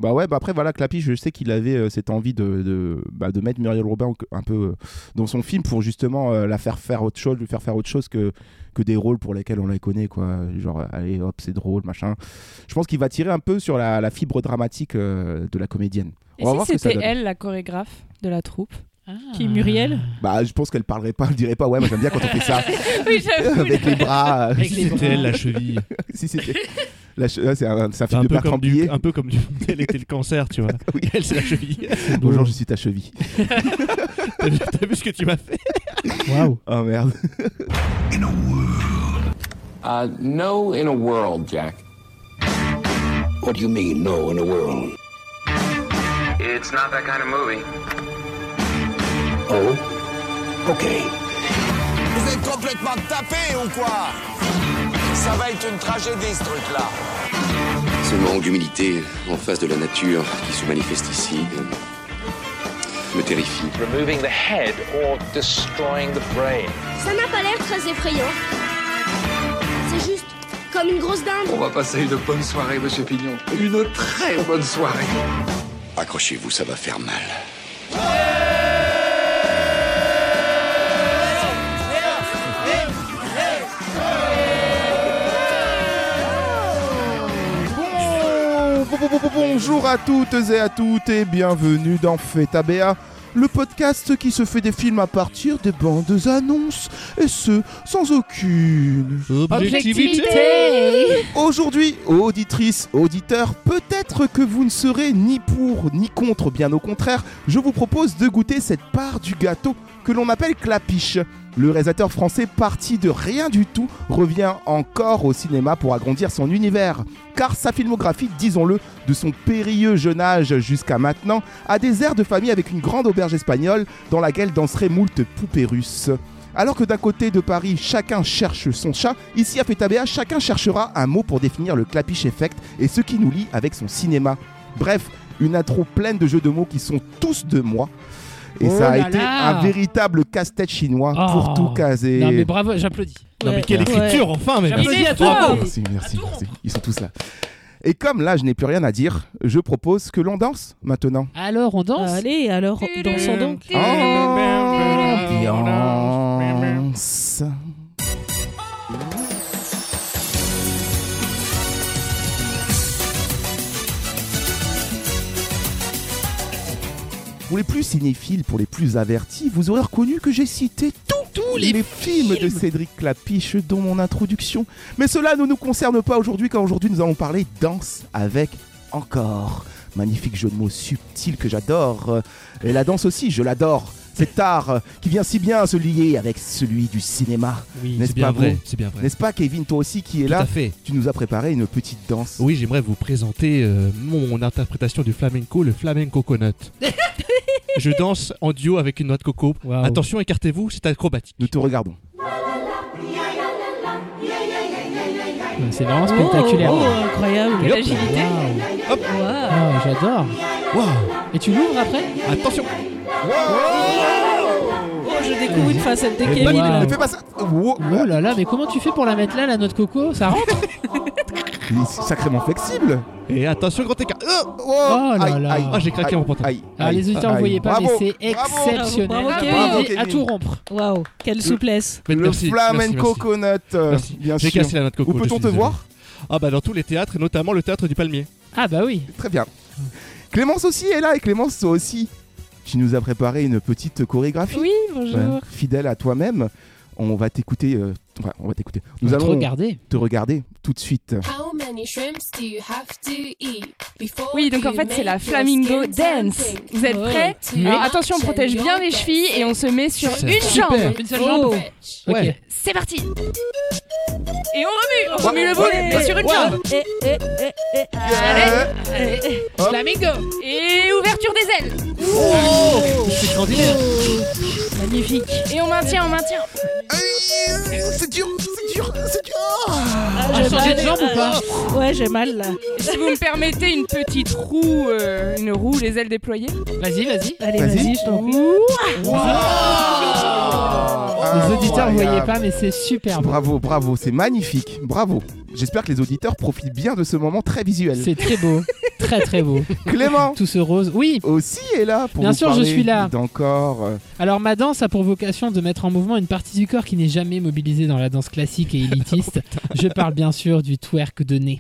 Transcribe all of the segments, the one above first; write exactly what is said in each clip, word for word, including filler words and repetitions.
Bah ouais, bah après voilà, Clapiche, je sais qu'il avait euh, cette envie de, de, bah, de mettre Muriel Robin un peu euh, dans son film pour justement euh, la faire faire autre chose, lui faire faire autre chose que, que des rôles pour lesquels on la connaît, quoi. Genre, euh, allez hop, c'est drôle, machin. Je pense qu'il va tirer un peu sur la, la fibre dramatique euh, de la comédienne. Et on va si voir ce que ça c'était donne. elle, la chorégraphe de la troupe Ah. qui est Muriel? Bah, je pense qu'elle parlerait pas, elle dirait pas, ouais, moi j'aime bien quand on fait ça. Oui, j'avoue. Avec les bras. Avec les bras. C'était elle, la cheville. Si c'était. La che- ouais, c'est un, c'est un film Un de peu, Bertrand comme du, Blier. un peu comme du. Elle était le cancer, tu vois. Oui. Elle, c'est la cheville. Bonjour, je suis ta cheville. T'as vu, t'as vu ce que tu m'as fait? Waouh. Oh merde. Uh, no in a world, Jack. What do you mean, no in a world? It's not that kind of movie. Oh? Okay. Vous êtes complètement tapés ou quoi? Ça va être une tragédie, ce truc-là. Ce manque d'humilité en face de la nature qui se manifeste ici euh, me terrifie. Removing the head or destroying the brain. Ça n'a pas l'air très effrayant. C'est juste comme une grosse dinde. On va passer une bonne soirée, monsieur Pignon. Une très bonne soirée. Accrochez-vous, ça va faire mal. Bonjour à toutes et à toutes et bienvenue dans Feta B A, le podcast qui se fait des films à partir des bandes annonces, et ce, sans aucune Objectivité. Aujourd'hui, auditrices, auditeurs, peut-être que vous ne serez ni pour ni contre, bien au contraire, je vous propose de goûter cette part du gâteau que l'on appelle Clapiche. Le réalisateur français parti de rien du tout revient encore au cinéma pour agrandir son univers, car sa filmographie, disons-le, de son périlleux jeune âge jusqu'à maintenant, a des airs de famille avec une grande auberge espagnole dans laquelle danseraient moult poupées russes. Alors que d'un côté de Paris, chacun cherche son chat, ici à Feta B A, chacun cherchera un mot pour définir le Clapiche Effect et ce qui nous lie avec son cinéma. Bref, une intro pleine de jeux de mots qui sont tous de moi. Et Oh ça a là été là. un véritable casse-tête chinois Oh. pour tout caser. Non mais bravo, j'applaudis. Non, mais quelle Ouais. écriture, enfin, mais J'applaudis merci. à toi. Bravo. Merci, merci, merci. Ils sont tous là. Et comme là, je n'ai plus rien à dire, je propose que l'on danse maintenant. Alors on danse. Allez, alors, dansons donc. Ambiance. Pour les plus cinéphiles, pour les plus avertis, vous aurez reconnu que j'ai cité tous, tous les, films, de Cédric Clapiche dans mon introduction. Mais cela ne nous concerne pas aujourd'hui, car aujourd'hui nous allons parler danse avec encore. Magnifique jeu de mots subtil que j'adore. Et la danse aussi, je l'adore. Cet art qui vient si bien se lier avec celui du cinéma. Oui, N'est-ce c'est bien pas vrai. beau C'est bien vrai. N'est-ce pas, Kevin, toi aussi qui est Tout là? à fait. Tu nous as préparé une petite danse. Oui, j'aimerais vous présenter euh, mon interprétation du flamenco, le flamenco coconut. Je danse en duo avec une noix de coco. Wow. Attention, écartez-vous, c'est acrobatique. Nous te regardons. C'est vraiment spectaculaire. Oh, oh, incroyable. Et hop. L'agilité. Waouh. Hop. Wow. Oh, j'adore. Wow. Et tu l'ouvres après? Attention. Oh, je découvre une facette de Eh Kevin. ben, là. Ne fais pas ça. Wow. Oh là là, mais comment tu fais pour la mettre là, la noix de coco? Ça rentre? Il est sacrément flexible. Et attention, grand écart. Euh Oh là Aïe, là. aïe, Ah, j'ai craqué aïe, mon pantalon. aïe, Alors aïe, les auditeurs ne aïe. voyaient pas, Bravo, mais c'est bravo. exceptionnel. Bravo, Ah, Kevin. et Kevin. à tout rompre. Waouh, quelle souplesse. Mais Le merci, flamenco merci, coconut, euh, merci. bien J'ai sûr. cassé la noix de coco. Où je peut-on suis te désolé. voir? Ah bah dans tous les théâtres et notamment le théâtre du Palmier. Ah bah oui. Très bien. Clémence aussi est là, et Clémence, toi aussi. Tu nous as préparé une petite chorégraphie. Oui, bonjour. Ouais. Fidèle à toi-même. On va t'écouter. euh, enfin, on va t'écouter. Nous On va te allons regarder. te regarder tout de suite. Oui, donc en fait, c'est la Flamingo Dance. Vous êtes Ouais. prêts? Oui. Alors attention, on protège bien les chevilles et on se met sur C'est une super. jambe. Une seule jambe. Oh. Ok. C'est parti. Et on remue, on Ouais, remue le bout, ouais, mais ouais, sur une ouais. jambe. Eh, eh, eh, eh. Euh, Allez. Eh, eh. hop. Flamingo. Et ouverture des ailes. Oh, c'est extraordinaire. Magnifique. Et on maintient, on maintient. Aïe, c'est dur, c'est dur, c'est dur. Ah, On a j'ai changé mal. de jambe ou pas? Ouais, j'ai mal là. Et si vous me permettez une petite roue, euh, une roue, les ailes déployées. Vas-y, vas-y. Allez, Vas-y. vas-y, je t'en prie. Les auditeurs ne voyaient Incroyable. pas, mais c'est superbe. Bravo, bravo, c'est magnifique. Bravo. J'espère que les auditeurs profitent bien de ce moment très visuel. C'est très beau. Très très beau. Clément Tout ce rose. Oui. aussi est là pour Bien nous sûr, je parler suis là. d'encore. euh, Alors ma danse a pour vocation de mettre en mouvement une partie du corps qui n'est jamais mobilisée dans la danse classique et élitiste. Je parle bien sûr du twerk de nez.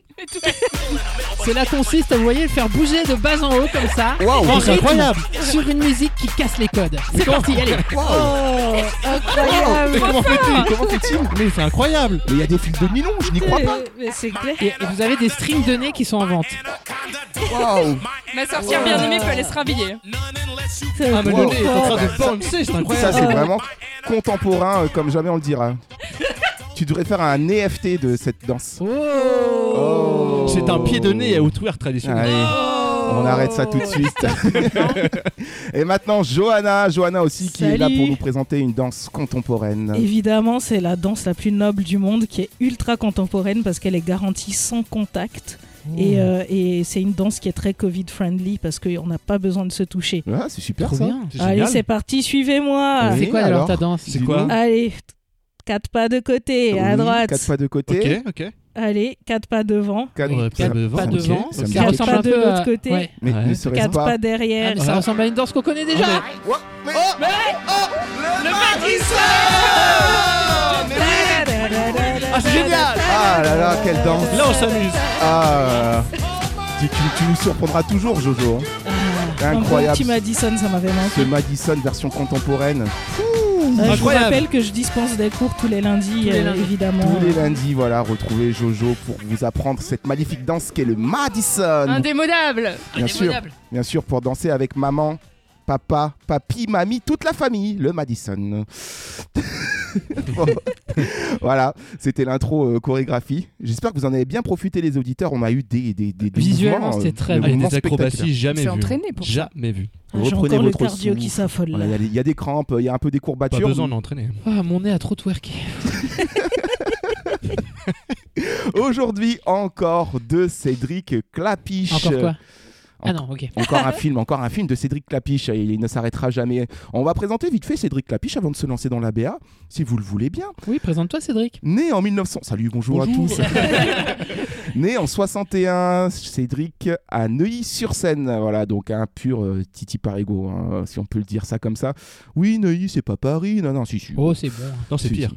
Cela consiste à, vous voyez, le faire bouger de bas en haut comme ça, Waouh, en c'est rythme, incroyable. sur une musique qui casse les codes. C'est parti, allez. Oh, incroyable. Mais comment fait-il Comment fait-il Mais c'est incroyable. Mais il y a des fils de nylon, je n'y crois pas. Mais c'est clair. Et, et vous avez des strings de nez qui sont en vente. Waouh. Ma sorcière bien aimée peut aller se rhabiller. Ah, mais Wow. le nez est en train de bouncer, c'est Ça, incroyable. c'est vraiment contemporain, euh, comme jamais on le dira. Tu devrais faire un N F T de cette danse. Oh. C'est un pied de nez au twerk traditionnel. Allez, on arrête ça tout de suite. Et maintenant, Johanna, Johanna aussi qui est là Salut. pour nous présenter une danse contemporaine. Évidemment, c'est la danse la plus noble du monde qui est ultra contemporaine parce qu'elle est garantie sans contact. Et, euh, et c'est une danse qui est très Covid-friendly parce qu'on n'a pas besoin de se toucher. Ah, c'est super Trop ça. bien. C'est Allez, génial. c'est parti, suivez-moi. Oui. C'est quoi alors alors ta danse? C'est quoi? Allez, quatre pas de côté, à Oui, droite. Quatre pas de côté. Ok, ok. Allez, quatre pas devant. Quatre Ouais, ça- pas devant. Pas ok, devant. ça me dit Ça Quatre ressemble pas un de peu l'autre à... côté. Ouais. Mais Ouais. ne serait-ce Quatre pas. pas Ah, derrière. mais ça ressemble à une danse qu'on connaît déjà. Oh, mais- Ah, c'est génial. Ah là là, quelle danse. Là, on s'amuse. Ah, tu, tu- tu nous surprendras toujours, Jojo. hein. Incroyable. Petit Madison, ça m'avait manqué. Ce Madison version contemporaine. Euh, je vous Incroyable. rappelle que je dispense des cours tous les lundis, Tous les euh, lundis. évidemment. Tous les lundis, voilà, retrouvez Jojo pour vous apprendre cette magnifique danse qu'est le Madison. Indémodable. Bien sûr, bien sûr, pour danser avec maman, papa, papy, mamie, toute la famille, le Madison. Bon. Voilà, c'était l'intro euh, chorégraphie. J'espère que vous en avez bien profité, les auditeurs. On a eu des, des, des, des Visuellement, mouvements, c'était euh, très des bien. Ah, il y a mouvements des acrobaties spectaculaires. jamais C'est vues. entraîné pour ça. Jamais vues. Ah, J'ai Reprenez encore le votre cardio souffle. qui s'affole là. Voilà, Il y a des- il y, a des crampes, il y a un peu des Pas courbatures. besoin d'entraîner. Ah, mon nez a trop twerké. Aujourd'hui, encore de Cédric Clapiche. Encore quoi? Ah En- non, ok. Encore un film, encore un film de Cédric Clapiche, il, il ne s'arrêtera jamais. On va présenter vite fait Cédric Clapiche avant de se lancer dans l'A B A, si vous le voulez bien. Oui, présente-toi Cédric. Né en mille neuf cents, salut, bonjour, Bonjour. à tous. Né en soixante et un, Cédric à Neuilly-sur-Seine, voilà, donc un pur euh, Titi Parigo, hein, si on peut le dire ça comme ça. Oui, Neuilly, c'est pas Paris, non, non, si, si. Oh, c'est bon. Non, c'est Si, pire. si.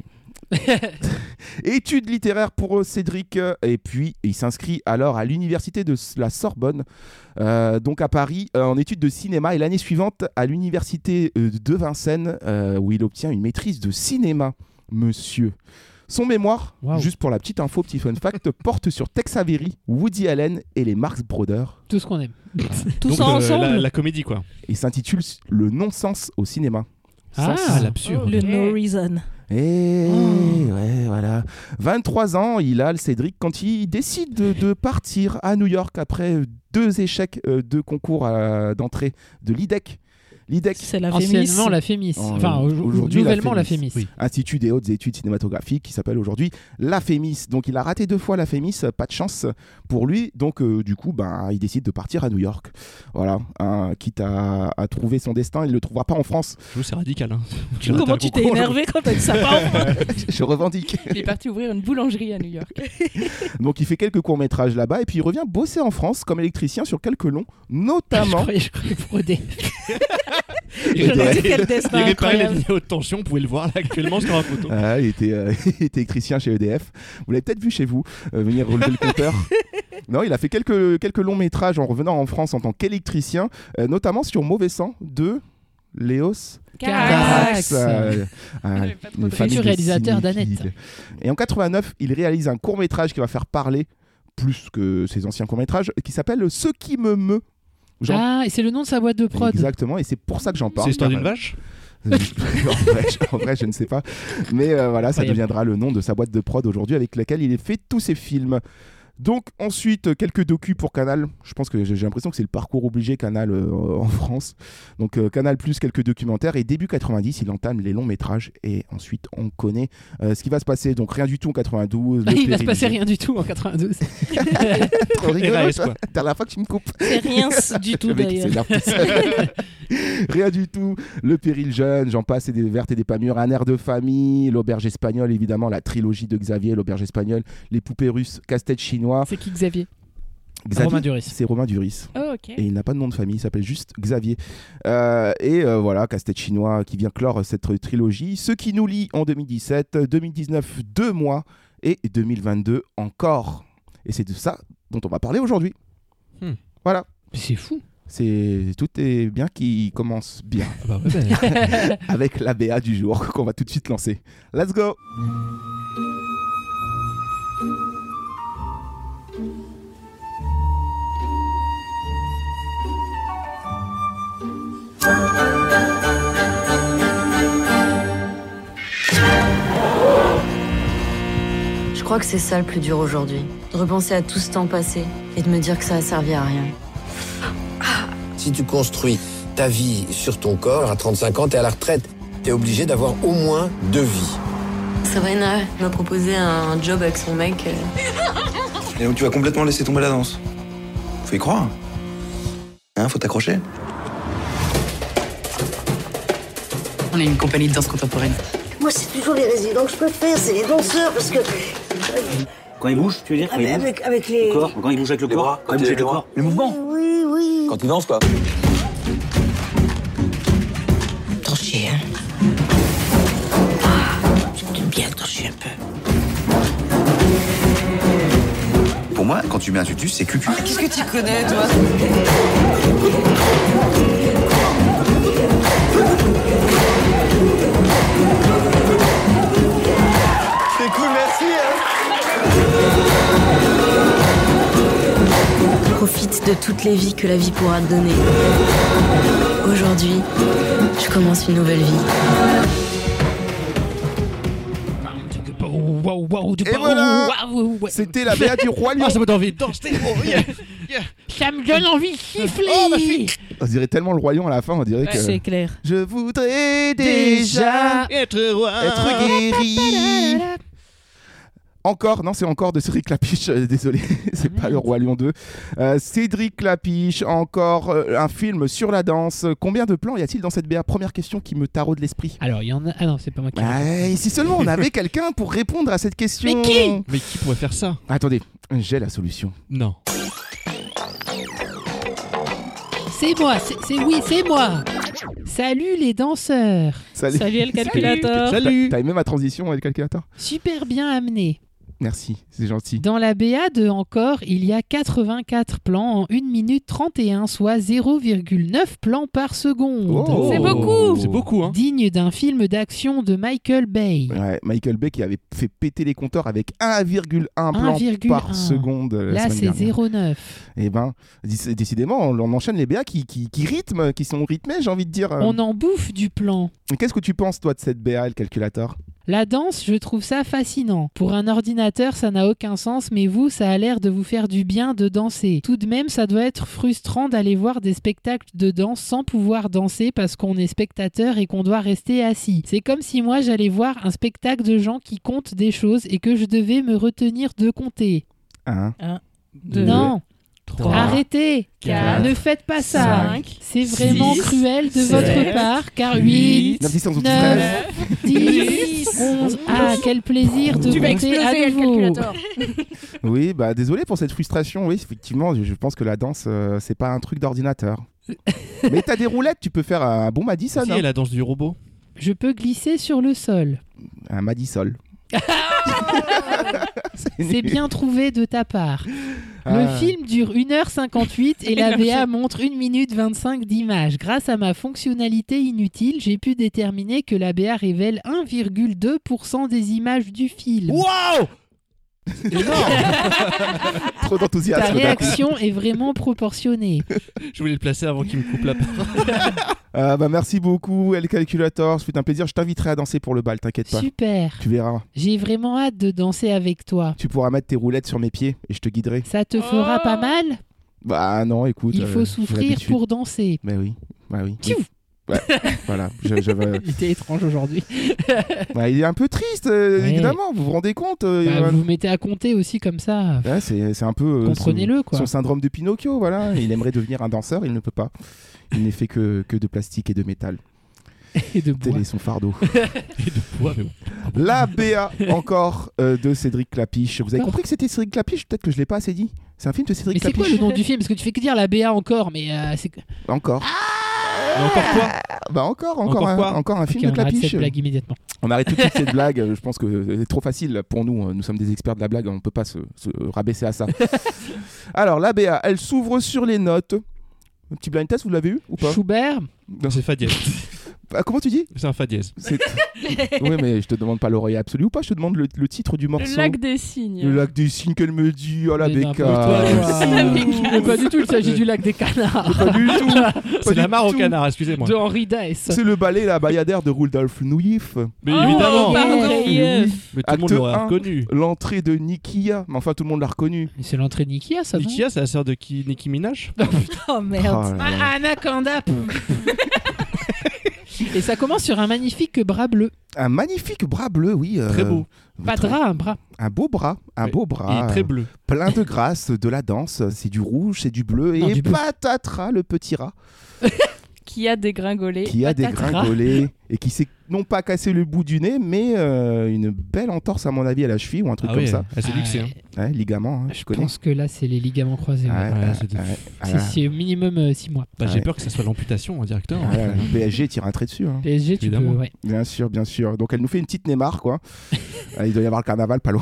Études littéraires pour Cédric, euh, et puis il s'inscrit alors à l'université de la Sorbonne, euh, donc à Paris, euh, en études de cinéma, et l'année suivante à l'université euh, de Vincennes, euh, où il obtient une maîtrise de cinéma, monsieur. Son mémoire, Wow. juste pour la petite info, petit fun fact, porte sur Tex Avery, Woody Allen et les Marx Brothers. Tout ce qu'on aime. Tout Donc, ça euh, ensemble. la, la comédie, quoi. Il s'intitule Le non-sens au cinéma. Ah, Sens. l'absurde. Le No Reason. Et Oh. ouais, voilà. vingt-trois ans, il a le Cédric quand il décide de, de partir à New York après deux échecs euh, de concours à- d'entrée de l'I D E C. L'I D E C, C'est la Fémis. Anciennement la Fémis. Oh, Enfin, au- aujourd'hui, la nouvellement la Fémis. Fémis. Oui. Institut des hautes études cinématographiques, qui s'appelle aujourd'hui la Fémis. Donc il a raté deux fois la Fémis, pas de chance pour lui. Donc euh, du coup, ben, il décide de partir à New York. Voilà, hein, quitte à, à trouver son destin, il ne le trouvera pas en France. Je vous, c'est radical. Hein. Comment tu t'es énervé quand t'as dit ça? Pardon. Je revendique. Il est parti ouvrir une boulangerie à New York. Donc il fait quelques courts-métrages là-bas et puis il revient bosser en France comme électricien sur quelques longs, Je notamment... croyais, je croyais pour E D F. Je me dis quel destin Il réparait les incroyable. lignes haute tension, vous pouvez le voir là actuellement sur la photo. Ah, il, était, euh, il était électricien chez E D F. Vous l'avez peut-être vu chez vous, euh, venir relever le compteur. Non, il a fait quelques, quelques longs métrages en revenant en France en tant qu'électricien, euh, notamment sur Mauvais sang de Léos Carax. Carax. euh, un- J'avais pas trop une de- famille Futur de réalisateur cinéphiles. d'Annette. Et en quatre-vingt-neuf, il réalise un court-métrage qui va faire parler plus que ses anciens courts-métrages, qui s'appelle Ce qui me meut. J'en- Ah, et c'est le nom de sa boîte de prod. Exactement, et c'est pour ça que j'en parle. C'est l'histoire d'une Car, vache euh, en, vrai, je, en vrai, je ne sais pas. Mais euh, voilà, ça Incroyable. deviendra le nom de sa boîte de prod aujourd'hui avec laquelle il fait tous ses films. Donc ensuite, quelques docus pour Canal. Je pense que j'ai j'ai l'impression que c'est le parcours obligé Canal euh, en France. Donc euh, Canal plus quelques documentaires. Et début quatre-vingt-dix, il entame les longs métrages. Et ensuite, on connaît euh, ce qui va se passer. Donc rien du tout en quatre-vingt-douze. le Il va se Péril- passer rien du tout en quatre-vingt-douze. Trop rigolo, R A S, ça. quoi. Dernière fois que tu me coupes. C'est rien du tout Le mec, d'ailleurs. il s'énerve tout seul. Rien du tout. Le Péril jeune, j'en passe, et des vertes et des pas mûres. Un air de famille, l'auberge espagnole, évidemment, la trilogie de Xavier, l'auberge espagnole, les poupées russes, casse-tête chinois. C'est qui Xavier? Xavier, Romain Duris. C'est Romain Duris. Oh, ok. Et il n'a pas de nom de famille, il s'appelle juste Xavier. Euh, et euh, voilà, casse-tête chinois qui vient clore cette trilogie. Ce qui nous lie en deux mille dix-sept, deux mille dix-neuf, deux mois, et deux mille vingt-deux encore. Et c'est de ça dont on va parler aujourd'hui. Hmm. Voilà. C'est fou. C'est tout est bien qui commence bien. Ah bah ouais, bah, Avec l'A B A du jour qu'on va tout de suite lancer. Let's go. Je crois que c'est ça le plus dur aujourd'hui. De repenser à tout ce temps passé et de me dire que ça a servi à rien. Si tu construis ta vie sur ton corps, à trente-cinq ans, t'es à la retraite. T'es obligé d'avoir au moins deux vies. Sabrina m'a proposé un job avec son mec. Et donc tu vas complètement laisser tomber la danse. Faut y croire. Hein, faut t'accrocher. On est une compagnie de danse contemporaine. Moi, c'est toujours les résidents que je préfère, c'est les danseurs, parce que... Quand ils bougent, tu veux dire quand avec, ils bougent avec, avec les... Le corps, quand ils bougent avec le Les corps, bras, quand ils bougent avec les le bras. corps. Les mouvements. Oui, oui. Quand tu danses, quoi. Danser, hein. J'aime bien danser un peu. Pour moi, quand tu mets un tutu, c'est cucu. Qu'est-ce que tu connais, toi? C'est cool, merci. Hein. Profite de toutes les vies que la vie pourra te donner. Aujourd'hui, je commence une nouvelle vie. Et voilà. C'était la B A du Roi Lion. Ah, ça me donne envie de danser. Oh, yeah, yeah. Ça me donne envie de siffler. Oh, ma fille. On dirait tellement le Roi Lion à la fin, on dirait Ouais, que... c'est clair. Je voudrais déjà être roi. être guéri. Encore, non, c'est encore de Cédric Lapiche, euh, désolé, c'est pas le Roi Lion deux. Euh, Cédric Lapiche, encore euh, un film sur la danse. Combien de plans y a-t-il dans cette B A? Première question qui me taraude l'esprit. Alors, il y en a. Ah non, c'est pas moi qui. Bah, si seulement on avait quelqu'un pour répondre à cette question. Mais qui Mais qui pourrait faire ça? Attendez, j'ai la solution. Non. C'est moi, c'est c'est- oui, c'est moi. Salut les danseurs. Salut. Salut le calculateur. Salut. T'as aimé ma transition avec le calculateur? Super bien amené. Merci, c'est gentil. Dans la B A de Encore, il y a quatre-vingt-quatre plans en une minute trente et un, soit zéro virgule neuf plans par seconde. Oh. C'est beaucoup. C'est beaucoup, hein. Digne d'un film d'action de Michael Bay. Ouais, Michael Bay qui avait fait péter les compteurs avec un virgule un plan un virgule un. par seconde. euh, la Là, semaine c'est dernière. zéro virgule neuf. Eh ben, déc- décidément, on, on enchaîne les B A qui, qui, qui rythment, qui sont rythmés, j'ai envie de dire. On en bouffe du plan. Qu'est-ce que tu penses, toi, de cette B A, le calculateur? La danse, je trouve ça fascinant. Pour un ordinateur, ça n'a aucun sens, mais vous, ça a l'air de vous faire du bien de danser. Tout de même, ça doit être frustrant d'aller voir des spectacles de danse sans pouvoir danser parce qu'on est spectateur et qu'on doit rester assis. C'est comme si moi, j'allais voir un spectacle de gens qui comptent des choses et que je devais me retenir de compter. Un, Deux, non, trois, arrêtez, quatre, ne faites pas ça. cinq, C'est vraiment six, cruel de sept, votre part, car huit, neuf, dix, onze, douze, neuf, dix, dix, onze. Ah, quel plaisir de Tu vas compter exploser à le nouveau. calculateur. Oui, bah désolé pour cette frustration. Oui, effectivement, je je pense que la danse, euh, c'est pas un truc d'ordinateur. Mais t'as des roulettes, tu peux faire un bon Madison. Si, hein. la danse du robot. Je peux glisser sur le sol. Un Madisol. C'est bien trouvé de ta part. Ah. Le film dure une heure cinquante-huit et la V A montre une minute vingt-cinq d'images. Grâce à ma fonctionnalité inutile, j'ai pu déterminer que la B A révèle un virgule deux pour cent des images du film. Waouh! Trop d'enthousiasme. Ta d'un coup. réaction est vraiment proportionnée. Je voulais le placer avant qu'il me coupe la parole. Ah, bah merci beaucoup, El Calculator. C'est un plaisir. Je t'inviterai à danser pour le bal, t'inquiète pas. Super. Tu verras. J'ai vraiment hâte de danser avec toi. Tu pourras mettre tes roulettes sur mes pieds et je te guiderai. Ça te fera pas mal? Bah non, écoute. Il euh, faut j'ai souffrir l'habitude. pour danser. Bah oui, bah oui. Tchou. Ouais, voilà. Je- j'avais- Il était étrange aujourd'hui. Bah, il est un peu triste, euh, Ouais. évidemment. Vous vous rendez compte euh, Bah, Johan vous vous mettez à compter aussi comme ça. Ouais, c'est, c'est un peu euh, Comprenez-le, son, quoi. son syndrome de Pinocchio, voilà. Il aimerait devenir un danseur, il ne peut pas. Il n'est fait que, que de plastique et de métal. Et de Tel bois. est son fardeau. Et de poids, mais bon. La B A encore euh, de Cédric Clapiche. Vous avez compris que c'était Cédric Clapiche? Peut-être que je l'ai pas assez dit. C'est un film de Cédric Mais c'est Clapiche. quoi le nom du film? Parce que tu fais que dire la B A encore, mais euh, c'est. Encore. Mais encore quoi? Bah encore, encore, Encore un, quoi encore un film Ok, de on arrête Clapiche. cette blague immédiatement. On arrête tout de suite cette blague. Je pense que c'est trop facile pour nous. Nous sommes des experts de la blague. On ne peut pas se, se rabaisser à ça. Alors, la B A, elle s'ouvre sur les notes. Un petit blind test, vous l'avez eu ou pas? Schubert. Non. C'est fa dièse. Ah, comment tu dis? C'est un fa dièse. C'est... Oui, mais je te demande pas l'oreille absolue ou pas, je te demande le, le titre du morceau. Le lac des cygnes. Le lac des cygnes qu'elle me dit. Oh la Mais béca. n'importe quoi. Mais pas du tout, il s'agit du lac des canards. Pas du tout. Pas C'est du la mare au tout. canard, excusez-moi. De Henri Dess. C'est le ballet La Bayadère de Rudolf Nuif. Mais Oh, évidemment. pardon. Eh oui. Mais tout le monde Acte l'aurait un, reconnu. L'entrée de Nikia. Mais enfin, tout le monde l'a reconnu. C'est l'entrée de Nikia, ça, non? Nikia, c'est la sœur de qui Nicki Minaj? Oh merde. Oh là là. Ah, Anaconda. Et ça commence sur un magnifique bras bleu. Un magnifique bras bleu, oui. euh, Très beau. Pas de drap, un bras. Un beau bras. Un Oui. beau Il bras. est très bleu. Plein de grâce, de la danse. C'est du rouge, c'est du bleu. Non, et du bleu. patatras, le petit rat. Qui a dégringolé. Qui a Patatras. dégringolé. Et qui s'est non pas cassé le bout du nez, mais euh, une belle entorse, à mon avis, à la cheville ou un truc Ah comme oui, ça. elle s'est luxée. hein. Ouais, ligament, hein, Je je connais. pense que là, c'est les ligaments croisés. ouais. Ouais, Ouais, ouais, c'est de- ouais, C'est ouais. c'est au minimum six mois. Bah, Ouais. J'ai peur que ça soit l'amputation hein, directement. Ouais, le P S G tire un trait dessus. hein. P S G, tu peux. Évidemment. Ouais. Bien sûr, bien sûr. Donc elle nous fait une petite Neymar, quoi. Euh, Il doit y avoir le carnaval, pas loin.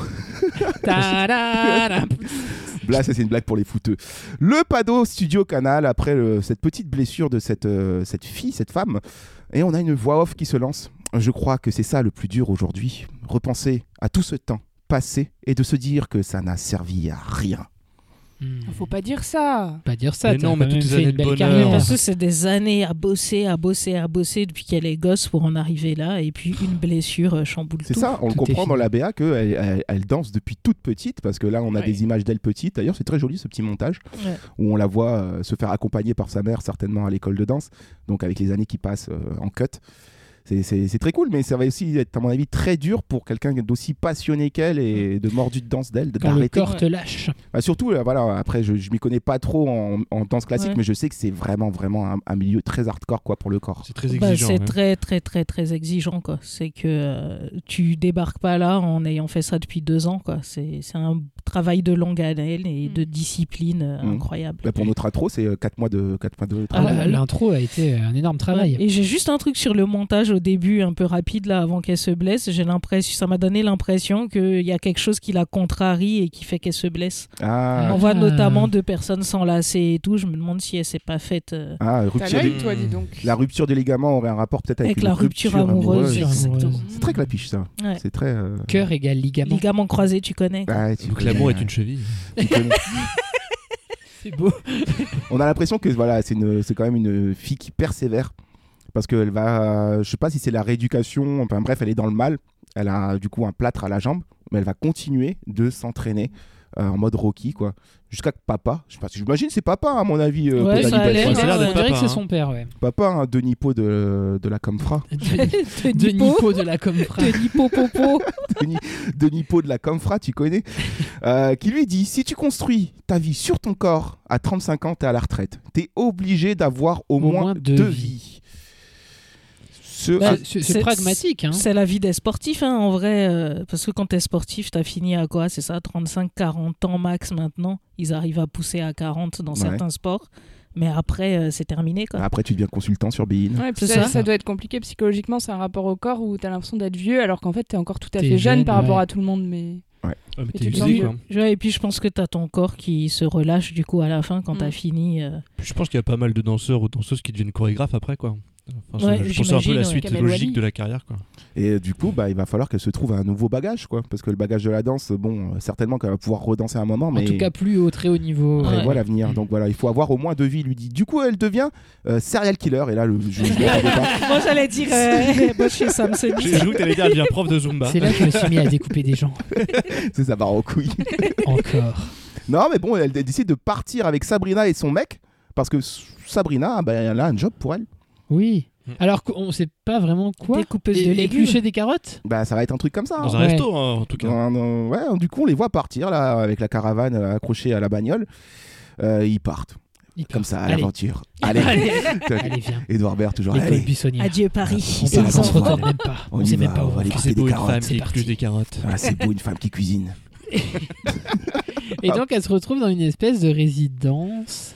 Ta-da-da. Là, ça c'est une blague pour les fouteux. Le Pado Studio Canal, après le- cette petite blessure de cette, euh, cette fille, cette femme, et on a une voix off qui se lance. Je crois que c'est ça le plus dur aujourd'hui. Repenser à tout ce temps passé et de se dire que ça n'a servi à rien. Hmm. Faut pas dire ça. Pas dire ça. Mais t'as non, quand mais même toutes les fait années une de belle bonheur. carrière. Parce que c'est des années à bosser, à bosser, à bosser depuis qu'elle est gosse pour en arriver là. Et puis une blessure euh, chamboule tout. C'est ça, on le Tout est comprend fini. dans la B A qu'elle elle, elle danse depuis toute petite, parce que là on a Ouais. des images d'elle petite. D'ailleurs, c'est très joli ce petit montage Ouais. où on la voit euh, se faire accompagner par sa mère, certainement à l'école de danse, donc avec les années qui passent euh, en cut. C'est- C'est c'est très cool, mais ça va aussi être, à mon avis, très dur pour quelqu'un d'aussi passionné qu'elle et de mordu de danse d'elle, de Quand le d'arrêter. corps te lâche. Bah, surtout, euh, voilà, après, je, je m'y connais pas trop en, en danse classique, Ouais. mais je sais que c'est vraiment, vraiment un, un milieu très hardcore quoi, pour le corps. C'est très Bah, exigeant. c'est hein. très très très très exigeant quoi. C'est que euh, tu débarques pas là en ayant fait ça depuis deux ans quoi. C'est c'est un travail de longue haleine et de discipline euh, Mmh. incroyable. Bah, pour notre intro, c'est quatre mois de, quatre mois de Ah, travail. ouais. L'intro a été un énorme travail. Ouais. Et j'ai juste un truc sur le montage au début, un peu rapide là, avant qu'elle se blesse. J'ai l'impression, ça m'a donné l'impression qu'il y a quelque chose qui la contrarie et qui fait qu'elle se blesse. Ah, On voit Ah. notamment deux personnes s'enlacer et tout. Je me demande si elle s'est pas faite euh, ah, T'as rupture l'œil, des- toi, dis donc. La rupture des ligaments aurait un rapport peut-être avec, avec une la rupture amoureuse. amoureuse. exactement. C'est très clapiche ça. Ouais. C'est très. euh, Cœur égale ligament. Ligament croisé, tu connais quoi. ouais, tu Donc connais, l'amour est euh, une cheville. tu connais. C'est beau. On a l'impression que voilà, c'est une- c'est quand même une fille qui persévère parce qu'elle va, je sais pas si c'est la rééducation, enfin bref, elle est dans le mal. Elle a du coup un plâtre à la jambe, mais elle va continuer de s'entraîner euh, en mode Rocky quoi, jusqu'à que papa, je sais pas, j'imagine c'est papa à mon avis. euh, Ouais, pour ça a Danny l'air, Boy. ça a l'air ouais. d'être On dirait que papa, c'est hein. son père, ouais. Papa, hein, Denis Po de, de la Comfra. De Denis Nipo de la Comfra. Denis Popopo. Denis, Denis Po de la Comfra, tu connais, euh, qui lui dit si tu construis ta vie sur ton corps à trente-cinq ans, t'es à la retraite. T'es obligé d'avoir au, moins, moins deux deux vies. vies. Ce, Bah, ah, c'est c'est pragmatique. Hein. C'est la vie des sportifs, hein, en vrai. euh, parce que quand t'es sportif, t'as fini à quoi? C'est ça, trente-cinq quarante ans max maintenant. Ils arrivent à pousser à quarante dans Ouais. certains sports. Mais après, euh, c'est terminé, quoi. après, tu deviens consultant sur Bein. Ouais, puis C'est ça, ça. ça doit être compliqué psychologiquement, c'est un rapport au corps où t'as l'impression d'être vieux alors qu'en fait t'es encore tout à T'es fait jeune, jeune, par rapport ouais. à tout le monde. Mais Ouais, mais Et t'es tu te usé, sens quoi. mieux. Ouais, et puis je pense que t'as ton corps qui se relâche du coup à la fin quand Mm. t'as fini. euh. Je pense qu'il y a pas mal de danseurs ou danseuses qui deviennent chorégraphes après, quoi. Enfin, Ouais, je pense que c'est un peu j'imagine, la ouais. suite Kamel logique Wally. de la carrière, quoi. Et euh, du coup, bah, il va falloir qu'elle se trouve un nouveau bagage, quoi. Parce que le bagage de la danse, bon, euh, certainement qu'elle va pouvoir redanser un moment, mais En tout cas, plus au très haut niveau. on Ouais. voit l'avenir. Donc voilà, il faut avoir au moins deux vies, il lui dit. Du coup, elle devient euh, serial killer. Et là, le, je, je m'y attendais pas. Moi, j'allais dire euh, moi, chez Sam J'ai j'ai cru que t'allais dire elle devient prof de Zumba. C'est là que je me suis mis à découper des gens. C'est ça part en couille. Encore. Non, mais bon, elle, elle décide de partir avec Sabrina et son mec. Parce que S- Sabrina, bah, elle a un job pour elle. Oui. Alors qu'on sait pas vraiment quoi. Découpeuse Et- de légumes. Éplucher des carottes. Bah, ça va être un truc comme ça. Dans hein. un Ouais. resto, hein, en tout cas. Dans- dans- ouais, du coup, on les voit partir là avec la caravane euh, accrochée à la bagnole. Euh, ils partent. Comme ça, à Allez. l'aventure. Allez, Allez. Allez, viens. Edouard Baird, toujours. L'école Allez. buissonnière. Adieu Paris. On C'est part, on se bon. reconnaît même pas. On On y sait va, même pas où on va aller on couper C'est des beau une carottes. femme c'est qui parti. épluche des carottes. Ah, c'est beau, une femme qui cuisine. Et donc, elle se retrouve dans une espèce de résidence.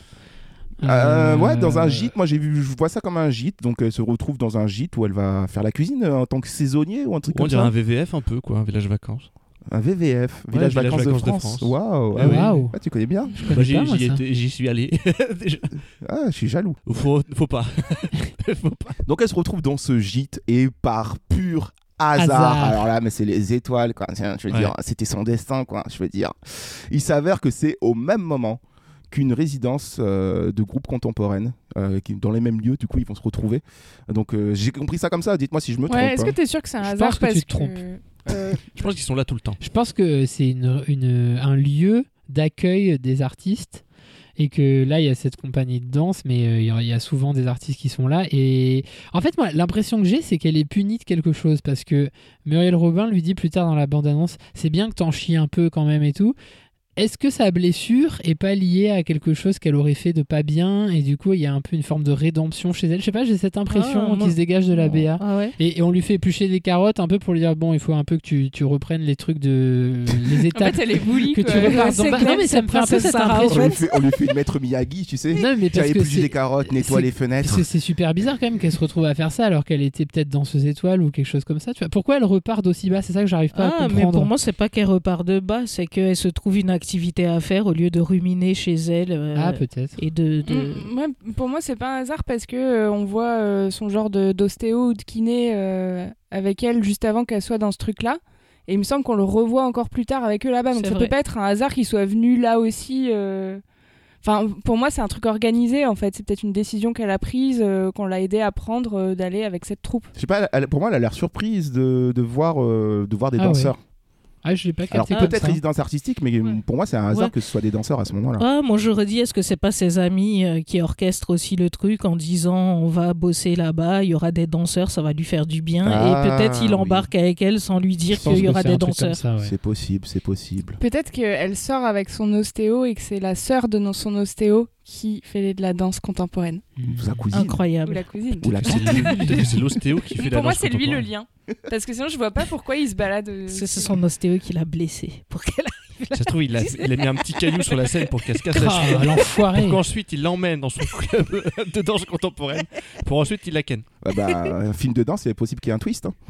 Euh, Euh, ouais, dans un gîte. Moi, j'ai vu, je vois ça comme un gîte. Donc, elle se retrouve dans un gîte où elle va faire la cuisine euh, en tant que saisonnier ou un truc On comme dirait ça. un V V F un peu, quoi, un village vacances. Un V V F, Ouais, village, village vacances, de vacances de France. France. Waouh, Ah ah oui. Waouh. Ah, tu connais bien. Je connais Bah, j'y, pas, moi, j'y ça. étais- j'y suis allé. Déjà. Ah, je suis jaloux. Faut, faut pas. Faut pas. Donc, elle se retrouve dans ce gîte et par pur hasard. Hasard. Alors là, mais c'est les étoiles, quoi. Tiens, je veux Ouais. dire, c'était son destin, quoi. Je veux dire, il s'avère que c'est au même moment qu'une résidence euh, de groupe contemporaine, euh, qui, dans les mêmes lieux, du coup, ils vont se retrouver. Donc, euh, j'ai compris ça comme ça. Dites-moi si je me trompe. Ouais, est-ce que hein. t'es sûr que c'est un Je hasard pense que parce tu te trompes. euh, Je pense qu'ils sont là tout le temps. Je pense que c'est une, une- un lieu d'accueil des artistes et que là il y a cette compagnie de danse, mais euh, il y a- il y a souvent des artistes qui sont là. Et en fait, moi, l'impression que j'ai, c'est qu'elle est punie de quelque chose parce que Muriel Robin lui dit plus tard dans la bande-annonce, c'est bien que t'en chies un peu quand même et tout. Est-ce que sa blessure est pas liée à quelque chose qu'elle aurait fait de pas bien et du coup il y a un peu une forme de rédemption chez elle? Je sais pas, j'ai cette impression Ah, moi- qui se dégage de la B A. Ah ouais. Et, et on lui fait éplucher des carottes un peu pour lui dire bon, il faut un peu que tu, tu reprennes les trucs de les en étapes. fait, elle est bully. que quoi. tu repartes C'est d'en bas. clair, Non mais ça me fait un peu princesse cette Sarah, on, impression. lui fait, on lui fait une maître Miyagi, tu sais. Non mais Tiens, parce que épluche c'est des carottes, nettoie c'est- les fenêtres. c'est c'est super bizarre quand même qu'elle se retrouve à faire ça alors qu'elle était peut-être danseuse étoile ou quelque chose comme ça. Tu vois pourquoi elle repart d'aussi bas? C'est ça que j'arrive pas à Ah, comprendre. mais pour moi, c'est pas qu'elle repart de bas, c'est qu'elle se trouve une activité à faire au lieu de ruminer chez elle. euh, Ah peut-être. Et de. de... Mm, ouais, pour moi, c'est pas un hasard parce que euh, on voit euh, son genre de d'ostéo ou de kiné euh, avec elle juste avant qu'elle soit dans ce truc-là. Et il me semble qu'on le revoit encore plus tard avec eux là-bas. Donc C'est ça vrai. peut pas être un hasard qu'il soit venu là aussi. euh. Enfin, pour moi, c'est un truc organisé en fait. C'est peut-être une décision qu'elle a prise, euh, qu'on l'a aidé à prendre euh, d'aller avec cette troupe. Je sais pas, elle- pour moi, elle a l'air surprise de, de, voir, euh, de voir des Ah danseurs. Ah je l'ai pas Alors capté comme peut-être ça. résidence artistique, mais Ouais. pour moi, c'est un hasard Ouais. que ce soit des danseurs à ce moment-là. Ah, moi j'aurais dit, est-ce que c'est pas ses amis euh, qui orchestrent aussi le truc en disant on va bosser là-bas, il y aura des danseurs, ça va lui faire du bien, Ah, et peut-être il embarque avec elle sans lui dire Je pense qu'il y que aura c'est des un truc comme danseurs. ça, ouais. C'est possible, c'est possible. Peut-être qu'elle sort avec son ostéo et que c'est la sœur de no- son ostéo qui fait de la danse contemporaine. Sa cousine. Ou Incroyable. la cousine. Ou la C'est lui- peut-être que c'est l'ostéo qui fait la Pour moi, danse c'est lui le contemporaine. lien. Parce que sinon, je vois pas pourquoi il se balade. euh, C'est c'est son ostéo qui l'a blessé pour qu'elle arrive là. Ça se trouve, il a, il a mis un petit caillou sur la scène pour qu'elle se casse la Ah, cheville. l'enfoiré. Pour qu'ensuite il l'emmène dans son club de danse contemporaine. Pour ensuite il la ken. Ah bah, un film de danse, il est possible qu'il y ait un twist. Hein.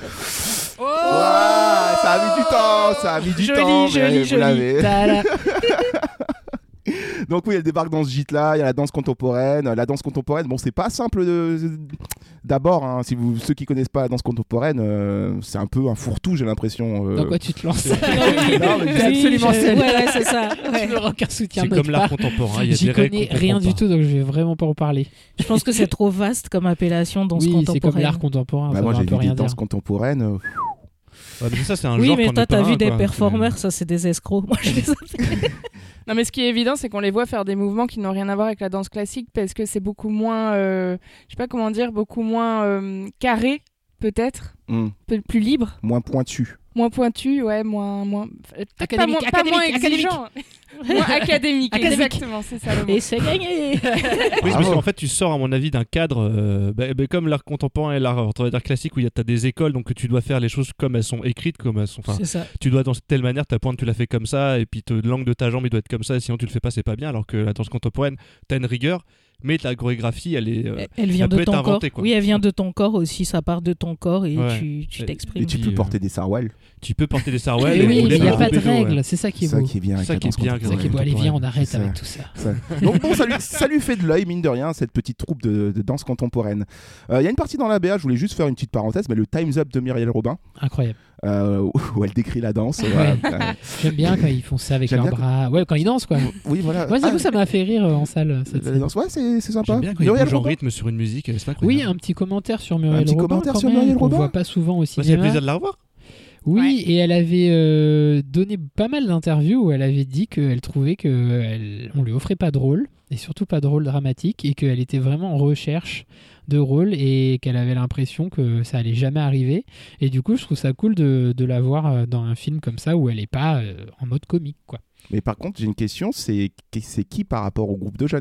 Oh Ouais, ça a mis du temps, ça a mis du Joli, temps. joli, mais vous joli. l'avez. Tada. Donc oui, elle débarque dans ce gîte-là, il y a la danse contemporaine. La danse contemporaine, bon, c'est pas simple de... d'abord, hein, si vous, ceux qui connaissent pas la danse contemporaine, euh, c'est un peu un fourre-tout, j'ai l'impression. euh. Dans quoi tu te lances? Non, mais C'est absolument je- celle. Ouais, ouais, c'est ça. Je Ouais. me rends qu'un soutien C'est de comme notre l'art part. contemporain. Il y a J'y des règles connais qu'on rien comprend du pas. tout, donc je vais vraiment pas en parler. Je pense que c'est trop vaste comme appellation danse Oui, c'est comme contemporaine. l'art contemporain. Bah, ça moi, veut j'ai un peu vu des rien danses dire. contemporaines. euh, Ouais, mais ça, c'est un Oui, genre mais qu'on toi, n'est pas t'as vu un, des quoi. performers, ça c'est des escrocs. Moi, je les appelle. Non, mais ce qui est évident, c'est qu'on les voit faire des mouvements qui n'ont rien à voir avec la danse classique parce que c'est beaucoup moins, euh, je sais pas comment dire, beaucoup moins euh, carré, peut-être, hmm, peu plus libre, moins pointu. moins pointu, ouais, moins, moins, peut-être pas Académique, moins, pas académique, moins exigeant, moins académique, Académique. exactement, c'est ça le mot. Et c'est gagné. Oui, Bravo. parce qu'en fait, tu sors, à mon avis, d'un cadre euh, bah, bah, comme l'art contemporain et l'art, on va dire, classique, où il y a t'as des écoles, donc tu dois faire les choses comme elles sont écrites, comme elles sont. Enfin, C'est ça. tu dois dans telle manière, ta pointe, tu la fais comme ça, et puis te- l'angle de ta jambe, il doit être comme ça, et sinon tu le fais pas, c'est pas bien. Alors que la danse contemporaine, t'as une rigueur, mais la chorégraphie, elle est. euh, Elle vient elle peut de être ton inventée, corps. quoi. Oui, elle vient de ton corps aussi. Ça part de ton corps et Ouais. tu, tu Et- t'exprimes. Et tu puis, peux euh, porter des sarouels. Tu peux porter des sarouels. Eh et oui, rouler mais il n'y a sur pas un de vélo, ouais. règles, c'est ça qui est C'est ça beau. qui est bien avec Ça la qui est danse bien avec C'est ça qui est beau. Allez, viens, on arrête C'est avec ça. tout ça. Ça. Donc bon, ça lui, ça lui fait de l'œil, mine de rien, cette petite troupe de, de danse contemporaine. Il y a une partie dans la B A, je voulais juste faire une petite parenthèse, mais le Time's Up de Muriel Robin, Incroyable. euh, où elle décrit la danse. voilà. Euh, J'aime bien quand ils font ça avec J'aime leurs bien bras. Ouais, quand ils dansent, quoi. oui, voilà. Moi, j'avoue, Ah, ça m'a fait rire euh, en salle. Cette la scène. danse, ouais, c'est c'est sympa. J'aime bien quand il Muriel bouge en Robin. rythme sur une musique, c'est incroyable. Oui, un petit commentaire sur Muriel Un petit Robin. commentaire quand sur même, Muriel qu'on Robin. voit pas souvent au Bah, c'est le cinéma. plaisir de la revoir. Oui, Ouais. et elle avait euh, donné pas mal d'interviews où elle avait dit qu'elle trouvait qu'on lui offrait pas de rôle, et surtout pas de rôle dramatique, et qu'elle était vraiment en recherche de rôle et qu'elle avait l'impression que ça allait jamais arriver. Et du coup, je trouve ça cool de, de la voir euh, dans un film comme ça où elle est pas euh, en mode comique, quoi. Mais par contre, j'ai une question, c'est c'est qui par rapport au groupe de jeunes?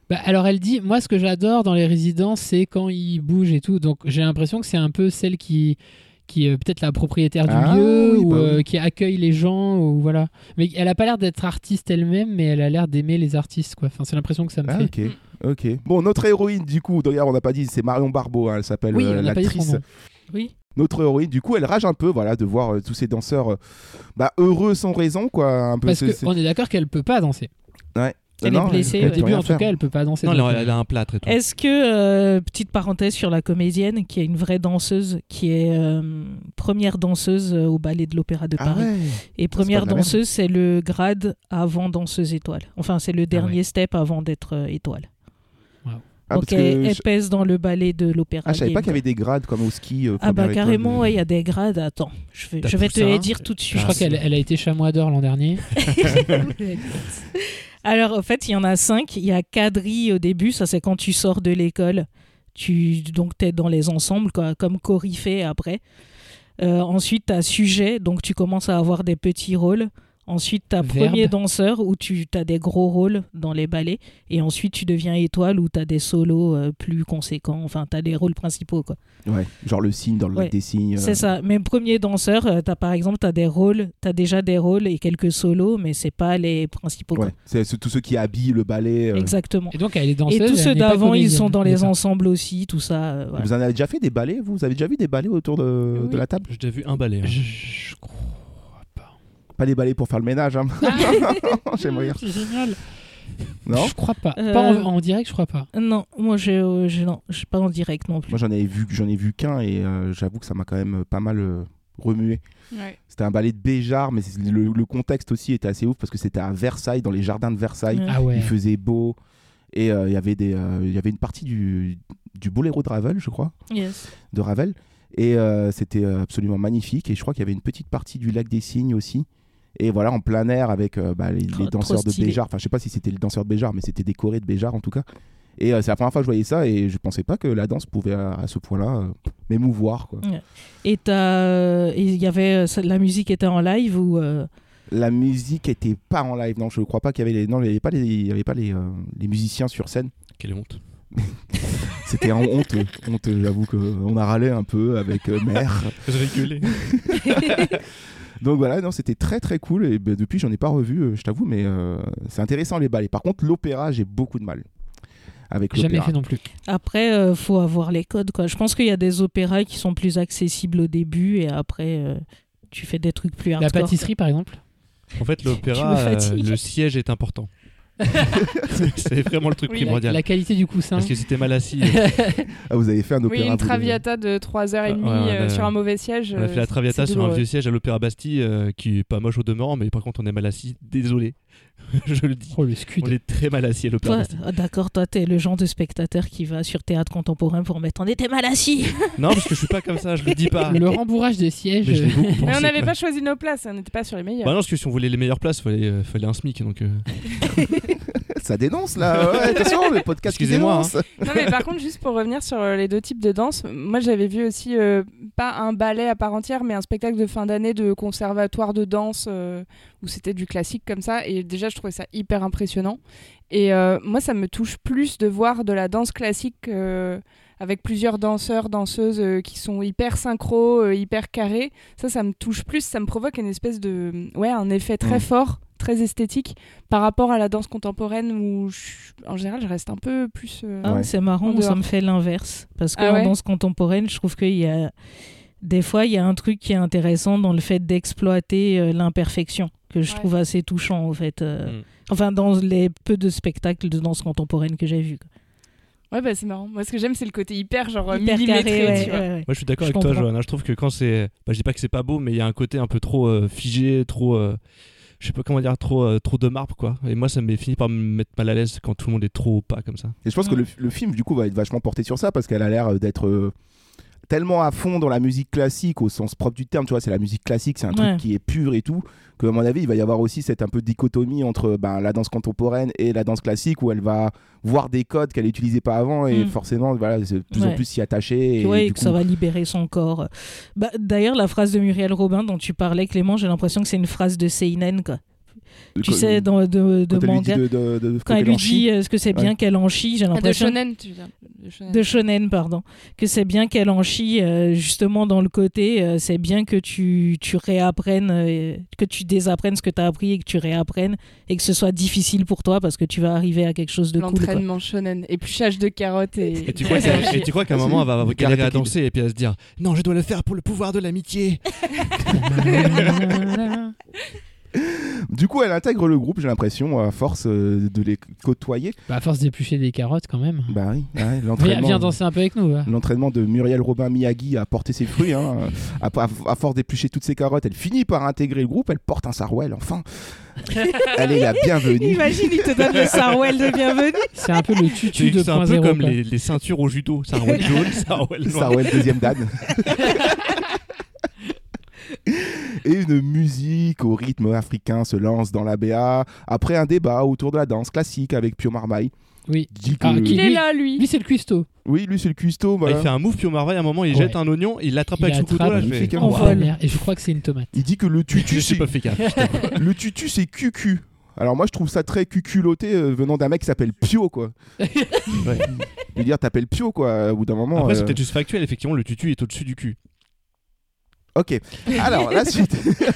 Bah, alors elle dit, moi ce que j'adore dans les résidences, c'est quand ils bougent et tout. Donc j'ai l'impression que c'est un peu celle qui, qui est peut-être la propriétaire du Ah, lieu oui, ou bah euh, oui. qui accueille les gens ou voilà. Mais elle a pas l'air d'être artiste elle-même, mais elle a l'air d'aimer les artistes quoi. Enfin c'est l'impression que ça me Ah, fait. ok. Ok. Bon, notre héroïne, du coup, regarde, on n'a pas dit, c'est Marion Barbeau, hein, elle s'appelle Oui, euh, on n'a pas dit son l'actrice. nom. Oui. Notre héroïne, du coup, elle rage un peu, voilà, de voir euh, tous ces danseurs euh, bah, heureux sans raison, quoi. Un peu, Parce c'est- c'est- qu'on est d'accord qu'elle peut pas danser. Ouais. Elle Non, est blessée, elle ouais. Au peut début rien en tout faire. cas, elle peut pas danser. Non, donc, elle, euh, elle a un plâtre et tout. Est-ce que, euh, petite parenthèse sur la comédienne, qui est une vraie danseuse, qui est euh, première danseuse euh, au ballet de l'Opéra de Ah Paris. ouais. Et Ça, première c'est pas de la danseuse, c'est le grade avant danseuse étoile. Enfin, c'est le dernier ouais. step avant d'être euh, étoile. Ah, Donc parce que elle, elle je- pèse dans le ballet de l'Opéra. Ah, je savais pas Game, qu'il y avait des grades comme au ski. euh, Ah bah première étoile. carrément, ouais, il y a des grades. Attends, je vais, T'as je vais tout te ça, les hein dire tout de suite. Je crois qu'elle elle a été chamois d'or l'an dernier. Alors en fait, il y en a cinq. Il y a quadrille au début, ça c'est quand tu sors de l'école. Tu, donc tu es dans les ensembles, quoi, comme Cory fait après. Euh, ensuite, tu as sujet, donc tu commences à avoir des petits rôles. Ensuite, tu as Verbe. premier danseur, où tu as des gros rôles dans les ballets. Et ensuite, tu deviens étoile, où tu as des solos euh, plus conséquents. Enfin, tu as les rôles principaux, quoi. Ouais, genre le signe dans le Ouais, lac des signes. euh. C'est ça. Même premier danseur, euh, t'as par exemple, tu as des rôles, tu as déjà des rôles et quelques solos, mais c'est pas les principaux. Ouais, Quoi. c'est c'est tous ceux qui habillent le ballet. euh. Exactement. Et donc elle est danseuse. Et tous elle ceux n'est pas d'avant, ils comédienne. sont dans les D'accord. ensembles aussi, tout ça. euh, voilà. Vous en avez déjà fait des ballets, vous Vous avez déjà vu des ballets autour de, Oui. de la table J'ai déjà vu un balai. hein. Je, je crois pas. Pas des ballets pour faire le ménage, hein. J'aimerais dire. C'est génial. Non Je crois pas. Euh, Pas en, en direct, je crois pas. Non, moi, je euh, je- non, je suis pas en direct non plus. Moi, j'en ai vu, j'en ai vu qu'un et euh, j'avoue que ça m'a quand même pas mal euh, remué. Ouais. C'était un ballet de Béjart, mais c'est- le, le contexte aussi était assez ouf parce que c'était à Versailles, dans les jardins de Versailles. Ouais. Ah ouais. Il faisait beau et euh, il y avait des, euh, il y avait une partie du, du Boléro de Ravel, je crois, Yes. de Ravel, et euh, c'était euh, absolument magnifique. Et je crois qu'il y avait une petite partie du lac des Cygnes aussi. Et voilà, en plein air avec euh, bah, les, les Trop- danseurs trop de stylé. Béjart. Enfin, je sais pas si c'était les danseurs de Béjart, mais c'était décoré de Béjart en tout cas. Et euh, c'est la première fois que je voyais ça et je pensais pas que la danse pouvait à, à ce point-là euh, m'émouvoir, quoi. Ouais. Et t'as- et il y avait euh, ça- la musique était en live ou euh, La musique était pas en live, non, je crois pas qu'il y avait les, non, il y avait pas les, il y avait pas les, euh, les musiciens sur scène. Quelle honte. C'était en honteux, honteux. J'avoue que on a râlé un peu avec euh, Mère. Je rigolais. Donc voilà, non, c'était très très cool et ben, depuis j'en ai pas revu, euh, je t'avoue, mais euh, c'est intéressant les ballets. Par contre, l'opéra, j'ai beaucoup de mal avec Jamais l'opéra. fait non plus. après euh, faut avoir les codes quoi. Je pense qu'il y a des opéras qui sont plus accessibles au début et après euh, tu fais des trucs plus La hardcore. pâtisserie, par exemple. En fait, Tu me l'opéra, euh, fatigues. le siège est important. c'est vraiment le truc Oui. La, primordial. la qualité du coussin. Parce que si t'es mal assis, euh, Ah, vous avez fait un Oui, opéra une vous, les- traviata de trois heures trente Ouais, ouais, euh, ouais. sur un mauvais siège. on a euh, fait la traviata c'est sur un douloureux. vieux siège à l'Opéra Bastille euh, qui est pas moche au demeurant, mais par contre on est mal assis. Désolé, je le dis. Oh, le On scud. est très mal assis à l'Opéra Toi, Bastille. ah, d'accord, toi t'es le genre de spectateur qui va sur théâtre contemporain pour mettre on était mal assis. Non, parce que je suis pas comme ça, je le dis pas. Le rembourrage des sièges. Mais je l'ai beaucoup Mais pensé, on n'avait quoi. pas choisi nos places, on n'était pas sur les meilleures. Bah non, parce que si on voulait les meilleures places, fallait, euh, fallait un SMIC. Donc, euh, Ça dénonce là, ouais, attention, le podcast qui Excusez-moi, dénonce. Non mais par contre, juste pour revenir sur euh, les deux types de danse, moi j'avais vu aussi euh, pas un ballet à part entière, mais un spectacle de fin d'année de conservatoire de danse euh, où c'était du classique comme ça. Et déjà, je trouvais ça hyper impressionnant. Et euh, moi, ça me touche plus de voir de la danse classique euh, avec plusieurs danseurs, danseuses euh, qui sont hyper synchro, euh, hyper carrés. Ça, ça me touche plus. Ça me provoque une espèce de, ouais, un effet très Mm. fort, très esthétique par rapport à la danse contemporaine où, je- en général, je reste un peu plus. euh, Ah, Ouais. c'est marrant, En moi, ça dehors. me fait l'inverse. Parce que Ah en ouais danse contemporaine, je trouve qu'il y a. Des fois, il y a un truc qui est intéressant dans le fait d'exploiter euh, l'imperfection, que je Ouais. trouve assez touchant, en fait. euh, Mm. Enfin, dans les peu de spectacles de danse contemporaine que j'ai vus. quoi. Ouais, bah c'est marrant. Moi, ce que j'aime, c'est le côté hyper, genre, Hyper millimétré, carré, ouais, tu vois. ouais, ouais. Moi, je suis d'accord Je avec toi, comprends. Johanna. Je trouve que quand c'est. Bah, je dis pas que c'est pas beau, mais il y a un côté un peu trop euh, figé, trop. euh, Je sais pas comment dire, trop, euh, trop de marbre, quoi. Et moi, ça m'est fini par me mettre mal à l'aise quand tout le monde est trop au pas comme ça. Et je pense que Mm. le, le film, du coup, va être vachement porté sur ça parce qu'elle a l'air d'être euh, tellement à fond dans la musique classique au sens propre du terme. Tu vois, c'est la musique classique, c'est un Ouais. truc qui est pur et tout. Que, à mon avis, il va y avoir aussi cette un peu dichotomie entre ben, la danse contemporaine et la danse classique où elle va voir des codes qu'elle n'utilisait pas avant et Mm. forcément, voilà, c'est de plus en Ouais. plus s'y attacher. Et, Ouais, du et que coup, ça va libérer son corps. Bah, d'ailleurs, la phrase de Muriel Robin dont tu parlais, Clément, j'ai l'impression que c'est une phrase de Seinen, quoi. tu sais, dans, de, de Quand elle lui dit manga. de- de- de- Quand elle qu'elle lui en chie. dit est-ce que c'est bien Ouais. qu'elle en chie, j'ai Ah, de l'impression. shonen, tu veux dire. De shonen. De shonen, pardon. Que c'est bien qu'elle en chie, euh, justement, dans le côté, euh, c'est bien que tu, tu réapprennes, euh, que tu désapprennes ce que tu as appris et que tu réapprennes et que ce soit difficile pour toi parce que tu vas arriver à quelque chose de cool. quoi. L'entraînement shonen, épluchage de carottes et. Et tu crois, qu'à- et tu crois qu'à un moment, elle va Le galérer à Karate Kid. danser et puis elle va se dire non, je dois le faire pour le pouvoir de l'amitié. Du coup, elle intègre le groupe, j'ai l'impression, à force euh, de les côtoyer. Bah, à force d'éplucher des carottes quand même. Bah oui, ouais, Viens, l'entraînement. viens danser un peu avec nous. va. L'entraînement de Muriel Robin Miyagi a porté ses fruits. Hein. À, à- à force d'éplucher toutes ses carottes, elle finit par intégrer le groupe. Elle porte un sarouel, enfin. Elle est la bienvenue. Imagine, il te donne le sarouel de bienvenue. C'est un peu le tutu C'est c'est un peu deux point zéro. comme quoi. les, les ceintures au judo. Sarouel jaune, sarouel noir. Sarouel deuxième dan. Et une musique au rythme africain se lance dans la B A après un débat autour de la danse classique avec Pio Marmaille. Oui. Dit que- Ah, qui, Il est lui, là, lui. lui, c'est le cuistot. Oui, lui c'est le cuistot. Ah, Voilà. il fait un move, puis au Marvaille, à un moment, il Ouais. jette un oignon, il l'attrape Il avec son couteau. attrape, Là, je magnifique, fais... hein. En Oh, vol. merde. Et je crois que c'est une tomate. Il dit que le Je tutu suis c'est pas fait gaffe. je t'avoue. le tutu c'est cucu. Alors moi je trouve ça très cuculotté euh, venant d'un mec qui s'appelle Pio quoi. Ouais. Je veux dire t'appelles Pio quoi au bout d'un moment. Après, c'est euh, peut-être juste factuel, effectivement, le tutu est au-dessus du cul. Ok. Alors la suite.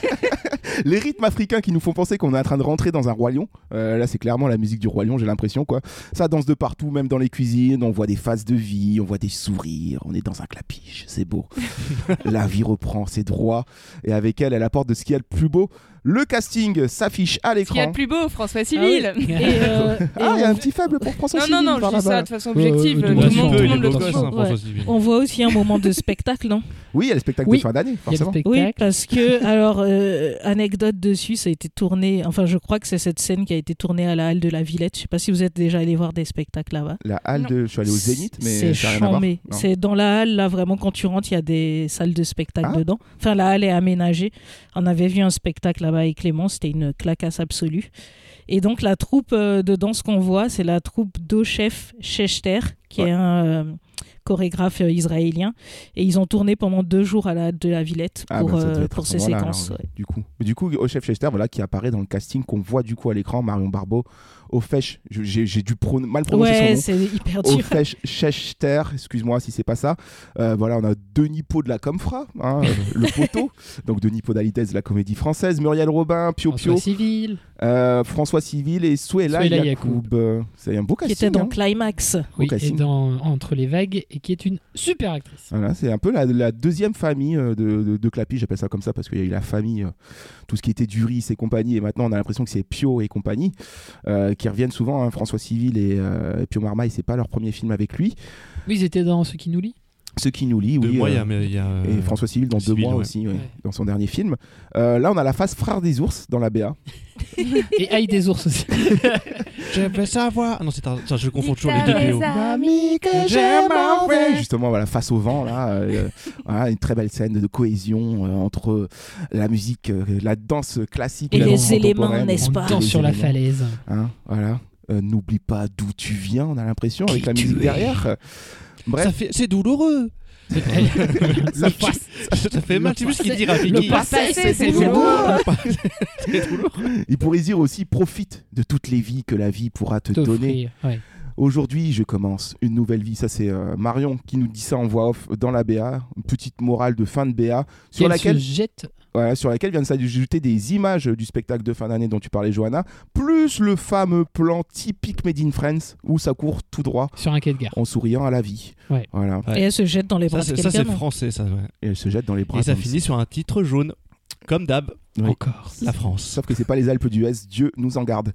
Les rythmes africains qui nous font penser qu'on est en train de rentrer dans un roi lion. Euh, là c'est clairement la musique du roi lion, j'ai l'impression quoi. Ça danse de partout, même dans les cuisines. On voit des phases de vie, on voit des sourires. On est dans un clapiche, c'est beau. La vie reprend ses droits et avec elle, elle apporte de ce qu'il y a de plus beau. Le casting s'affiche à Ce qu'il y a l'écran. de plus beau, François Civil. Ah oui. Et, euh, et Ah, il y a on- un petit faible pour François Non, Civil. non, non, par je dis ça là-bas. de façon Euh, objective. euh, tout ouais, le un monde, peu, tout le il est monde le beau trouve. gosse, hein, Ouais. François Civil. On voit aussi un moment de spectacle, non? Oui, il y a le spectacle Oui. de fin d'année, Il y a le forcément. spectacle. Oui, parce que, alors, euh, anecdote dessus, ça a été tourné, enfin, je crois que c'est cette scène qui a été tournée à la Halle de la Villette. Je sais pas si vous êtes déjà allé voir des spectacles là-bas. La halle Non. de. Je suis allé au Zénith, mais c'est ça n'a rien à voir. chambé. Non. C'est dans la halle, là, vraiment, quand tu rentres, il y a des salles de spectacle Ah. dedans. Enfin, la halle est aménagée. On avait vu un spectacle là-bas avec Clément, c'était une clacasse absolue. Et donc, la troupe euh, de danse qu'on voit, c'est la troupe d'Ochef Shechter, qui Ouais. est un euh, chorégraphe euh, israélien. Et ils ont tourné pendant deux jours à la halle de la Villette Ah, pour, bah, ça devait euh, être à pour ce ces moment-là, séquences. alors, ouais. Du coup, du coup, au chef Chester, voilà, qui apparaît dans le casting qu'on voit du coup à l'écran, Marion Barbeau, au Fesh, j'ai j'ai dû pro- mal prononcer Ouais, son c'est hyper nom. Au dur. Fesh Chester, excuse-moi si c'est pas ça. Euh, voilà, on a Denis Pau de la Comfra, hein, euh, le poteau. Donc Denis Pau d'Alitès de la comédie française, Muriel Robin, Pio Pio, François Civil. euh, François Civil et Souela Souela Yacoub. Euh, C'est un beau Qui casting. était dans hein. Climax. Beau Oui, et casting. dans Entre les vagues, et qui est une super actrice. Voilà, c'est un peu la, la deuxième famille euh, de, de, de Clapi, j'appelle ça comme ça parce qu'il y a eu la famille, euh, tout ce qui était Duris et compagnie, et maintenant on a l'impression que c'est Pio et compagnie, euh, qui reviennent souvent, hein, François Civil et, euh, et Pio Marmaille, c'est pas leur premier film avec lui. Oui, ils étaient dans Ce qui nous lie. Ce qui nous lie, Deux oui. mois, il y a- euh, mais il y a, euh, et François Civil dans Civil, deux mois ouais. aussi, ouais, Ouais. dans son dernier film. Euh, là on a la phase Frères des ours dans la B A. Et Aïe des ours aussi. Je veux savoir. Ah non, c'est un... ça, je confonds toujours les Dis-toi deux les vidéos. amis que j'aime en fait. Justement, voilà, face au vent, là, euh, voilà, une très belle scène de cohésion euh, entre la musique, euh, la danse classique Et la les danse éléments, contemporaine. n'est-ce On pas danse Les sur la éléments. falaise. Hein, voilà. Euh, N'oublie pas d'où tu viens, on a l'impression, avec Qui la tu musique es. derrière. Bref, Ça fait... C'est douloureux. ça Ça, ça fait mal. C'est juste ce qu'il dit, Rafiki. Le passé, c'est c'est douloureux. C'est douloureux. il pourrait dire aussi profite de toutes les vies que la vie pourra te donner. T'offrir. Ouais. Aujourd'hui, je commence une nouvelle vie. Ça, c'est euh, Marion qui nous dit ça en voix off dans la B A. Une petite morale de fin de B A sur Qu'elle laquelle, se jette. voilà, sur laquelle viennent s'ajouter des images du spectacle de fin d'année dont tu parlais, Johanna, plus le fameux plan typique Made in France où ça court tout droit Sur un quai de gare. en souriant à la vie. Ouais. Voilà. Ouais. Et elle se jette dans les bras Ça, de c'est- ça, quelqu'un. c'est non français, ça. Ouais. Et elle se jette dans les bras. Et ça comme finit sur un titre jaune. Comme d'hab. Oui. Encore. La France. Sauf que c'est pas les Alpes d'Huez, Dieu nous en garde.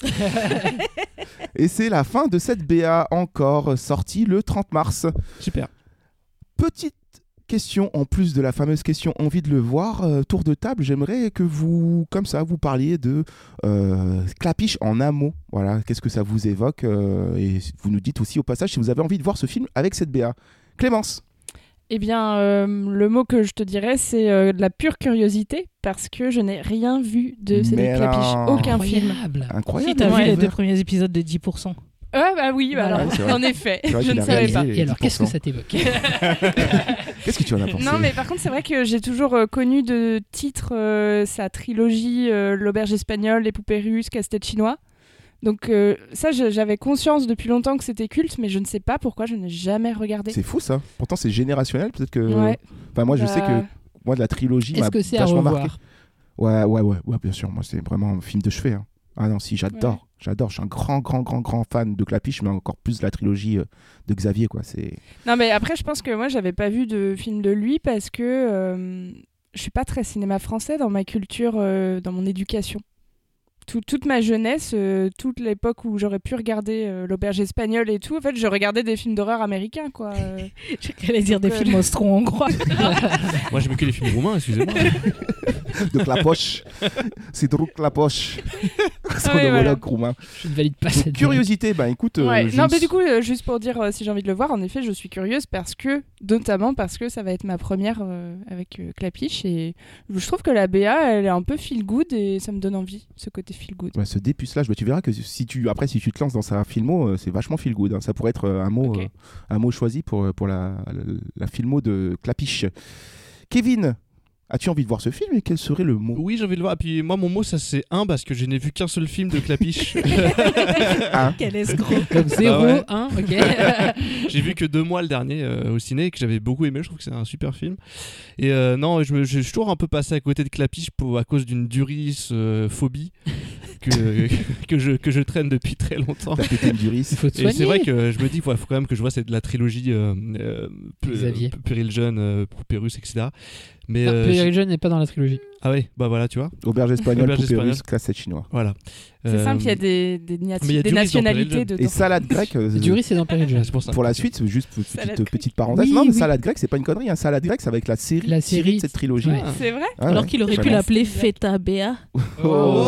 Et c'est la fin de cette B A encore sortie le trente mars. Super. Petite question en plus de la fameuse question envie de le voir, euh, tour de table, j'aimerais que vous, comme ça, vous parliez de euh, Clapiche en un mot. Voilà, qu'est-ce que ça vous évoque euh, et vous nous dites aussi au passage si vous avez envie de voir ce film avec cette B A. Clémence. Eh bien, euh, le mot que je te dirais, c'est euh, de la pure curiosité, parce que je n'ai rien vu de Cédric Mais Clapiche. non. Aucun film. Incroyable. Incroyable. Si, t'as vu Ouais. les deux premiers épisodes de dix pour cent. Ouais, bah oui, bah Voilà. alors, Ouais, c'est vrai. en effet, C'est vrai je qu'il ne a savais réalisé pas. les Et alors, dix pour qu'est-ce que cent. ça t'évoque Qu'est-ce que tu en as pensé? Non, mais par contre, c'est vrai que j'ai toujours euh, connu de titre euh, sa trilogie euh, L'Auberge espagnole, Les poupées russes, Casse-tête chinois. Donc euh, ça, je- j'avais conscience depuis longtemps que c'était culte, mais je ne sais pas pourquoi je n'ai jamais regardé. C'est fou ça. Pourtant c'est générationnel, peut-être que. Ouais. Enfin moi je Bah, sais que moi de la trilogie Est-ce m'a que c'est à vachement revoir? marqué. Ouais ouais ouais ouais bien sûr. Moi c'est vraiment un film de chevet. Hein. Ah non si j'adore, Ouais. j'adore. Je suis un grand grand grand grand fan de Clapiche, mais encore plus de la trilogie euh, de Xavier quoi. C'est. Non, mais après, je pense que moi, j'avais pas vu de film de lui parce que euh, je suis pas très cinéma français dans ma culture, euh, dans mon éducation. Tout- toute ma jeunesse, euh, toute l'époque où j'aurais pu regarder euh, L'Auberge espagnole et tout, en fait, je regardais des films d'horreur américains, quoi. Euh, J'allais dire des Donc, euh, films austro-hongrois. Moi, j'ai vu que les films roumains, excusez-moi. De Clapoche. C'est drôle Clapoche. Son Ouais, voilà. homologue roumain. Je ne valide pas Donc, cette curiosité, bah écoute. euh, ouais. je Non, ne- mais du coup, euh, juste pour dire euh, si j'ai envie de le voir, en effet, je suis curieuse parce que, notamment parce que ça va être ma première euh, avec euh, Clapiche et je trouve que la B A, elle est un peu feel good et ça me donne envie, ce côté feel good. Ouais, ce dépucelage, bah, tu verras que si tu après si tu te lances dans sa filmo, euh, c'est vachement feel good. Hein. Ça pourrait être euh, un mot, Ok. euh, un mot choisi pour euh, pour la, la, la filmo de Clapiche. Kevin, as-tu envie de voir ce film et quel serait le mot? Oui, j'ai envie de le voir. Et puis moi, mon mot, ça c'est un parce que je n'ai vu qu'un seul film de Clapiche. Hein Quel escroc. Donc zéro, ouais. un, ok. J'ai vu que deux mois le dernier euh, au ciné et que j'avais beaucoup aimé. Je trouve que c'est un super film. Et euh, non, je, me, je suis toujours un peu passé à côté de Clapiche pour, à cause d'une Duris euh, phobie que, que, je, que je traîne depuis très longtemps. T'as pété une Duris. Il faut te Et c'est soigner. vrai que je me dis qu'il faut quand même que je vois cette, la trilogie euh, euh, P- Xavier. P- Péril Jeune, euh, Poupée Russe, et cetera. Mais Non, euh, Péril j'ai- Jeune n'est pas dans la trilogie. ah oui, bah voilà, tu vois. Auberge espagnole, Auberge poupée espagnole. russe, classette chinois. Voilà. C'est Euh, simple, il y a des, des, nati- mais il y a des Duris dans nationalités Péril dedans. Et salade grecque. euh, Duris, c'est dans Péril Jeune. C'est pour ça. Pour la suite, juste petite, Salade petite grecque. parenthèse. Oui, non, mais oui. salade grecque, c'est pas une connerie. Hein. Salade grecque, c'est avec la série, La tirée série, de cette trilogie. ouais. C'est vrai Ah Alors ouais, qu'il aurait pu vraiment. l'appeler Feta B A. Oh.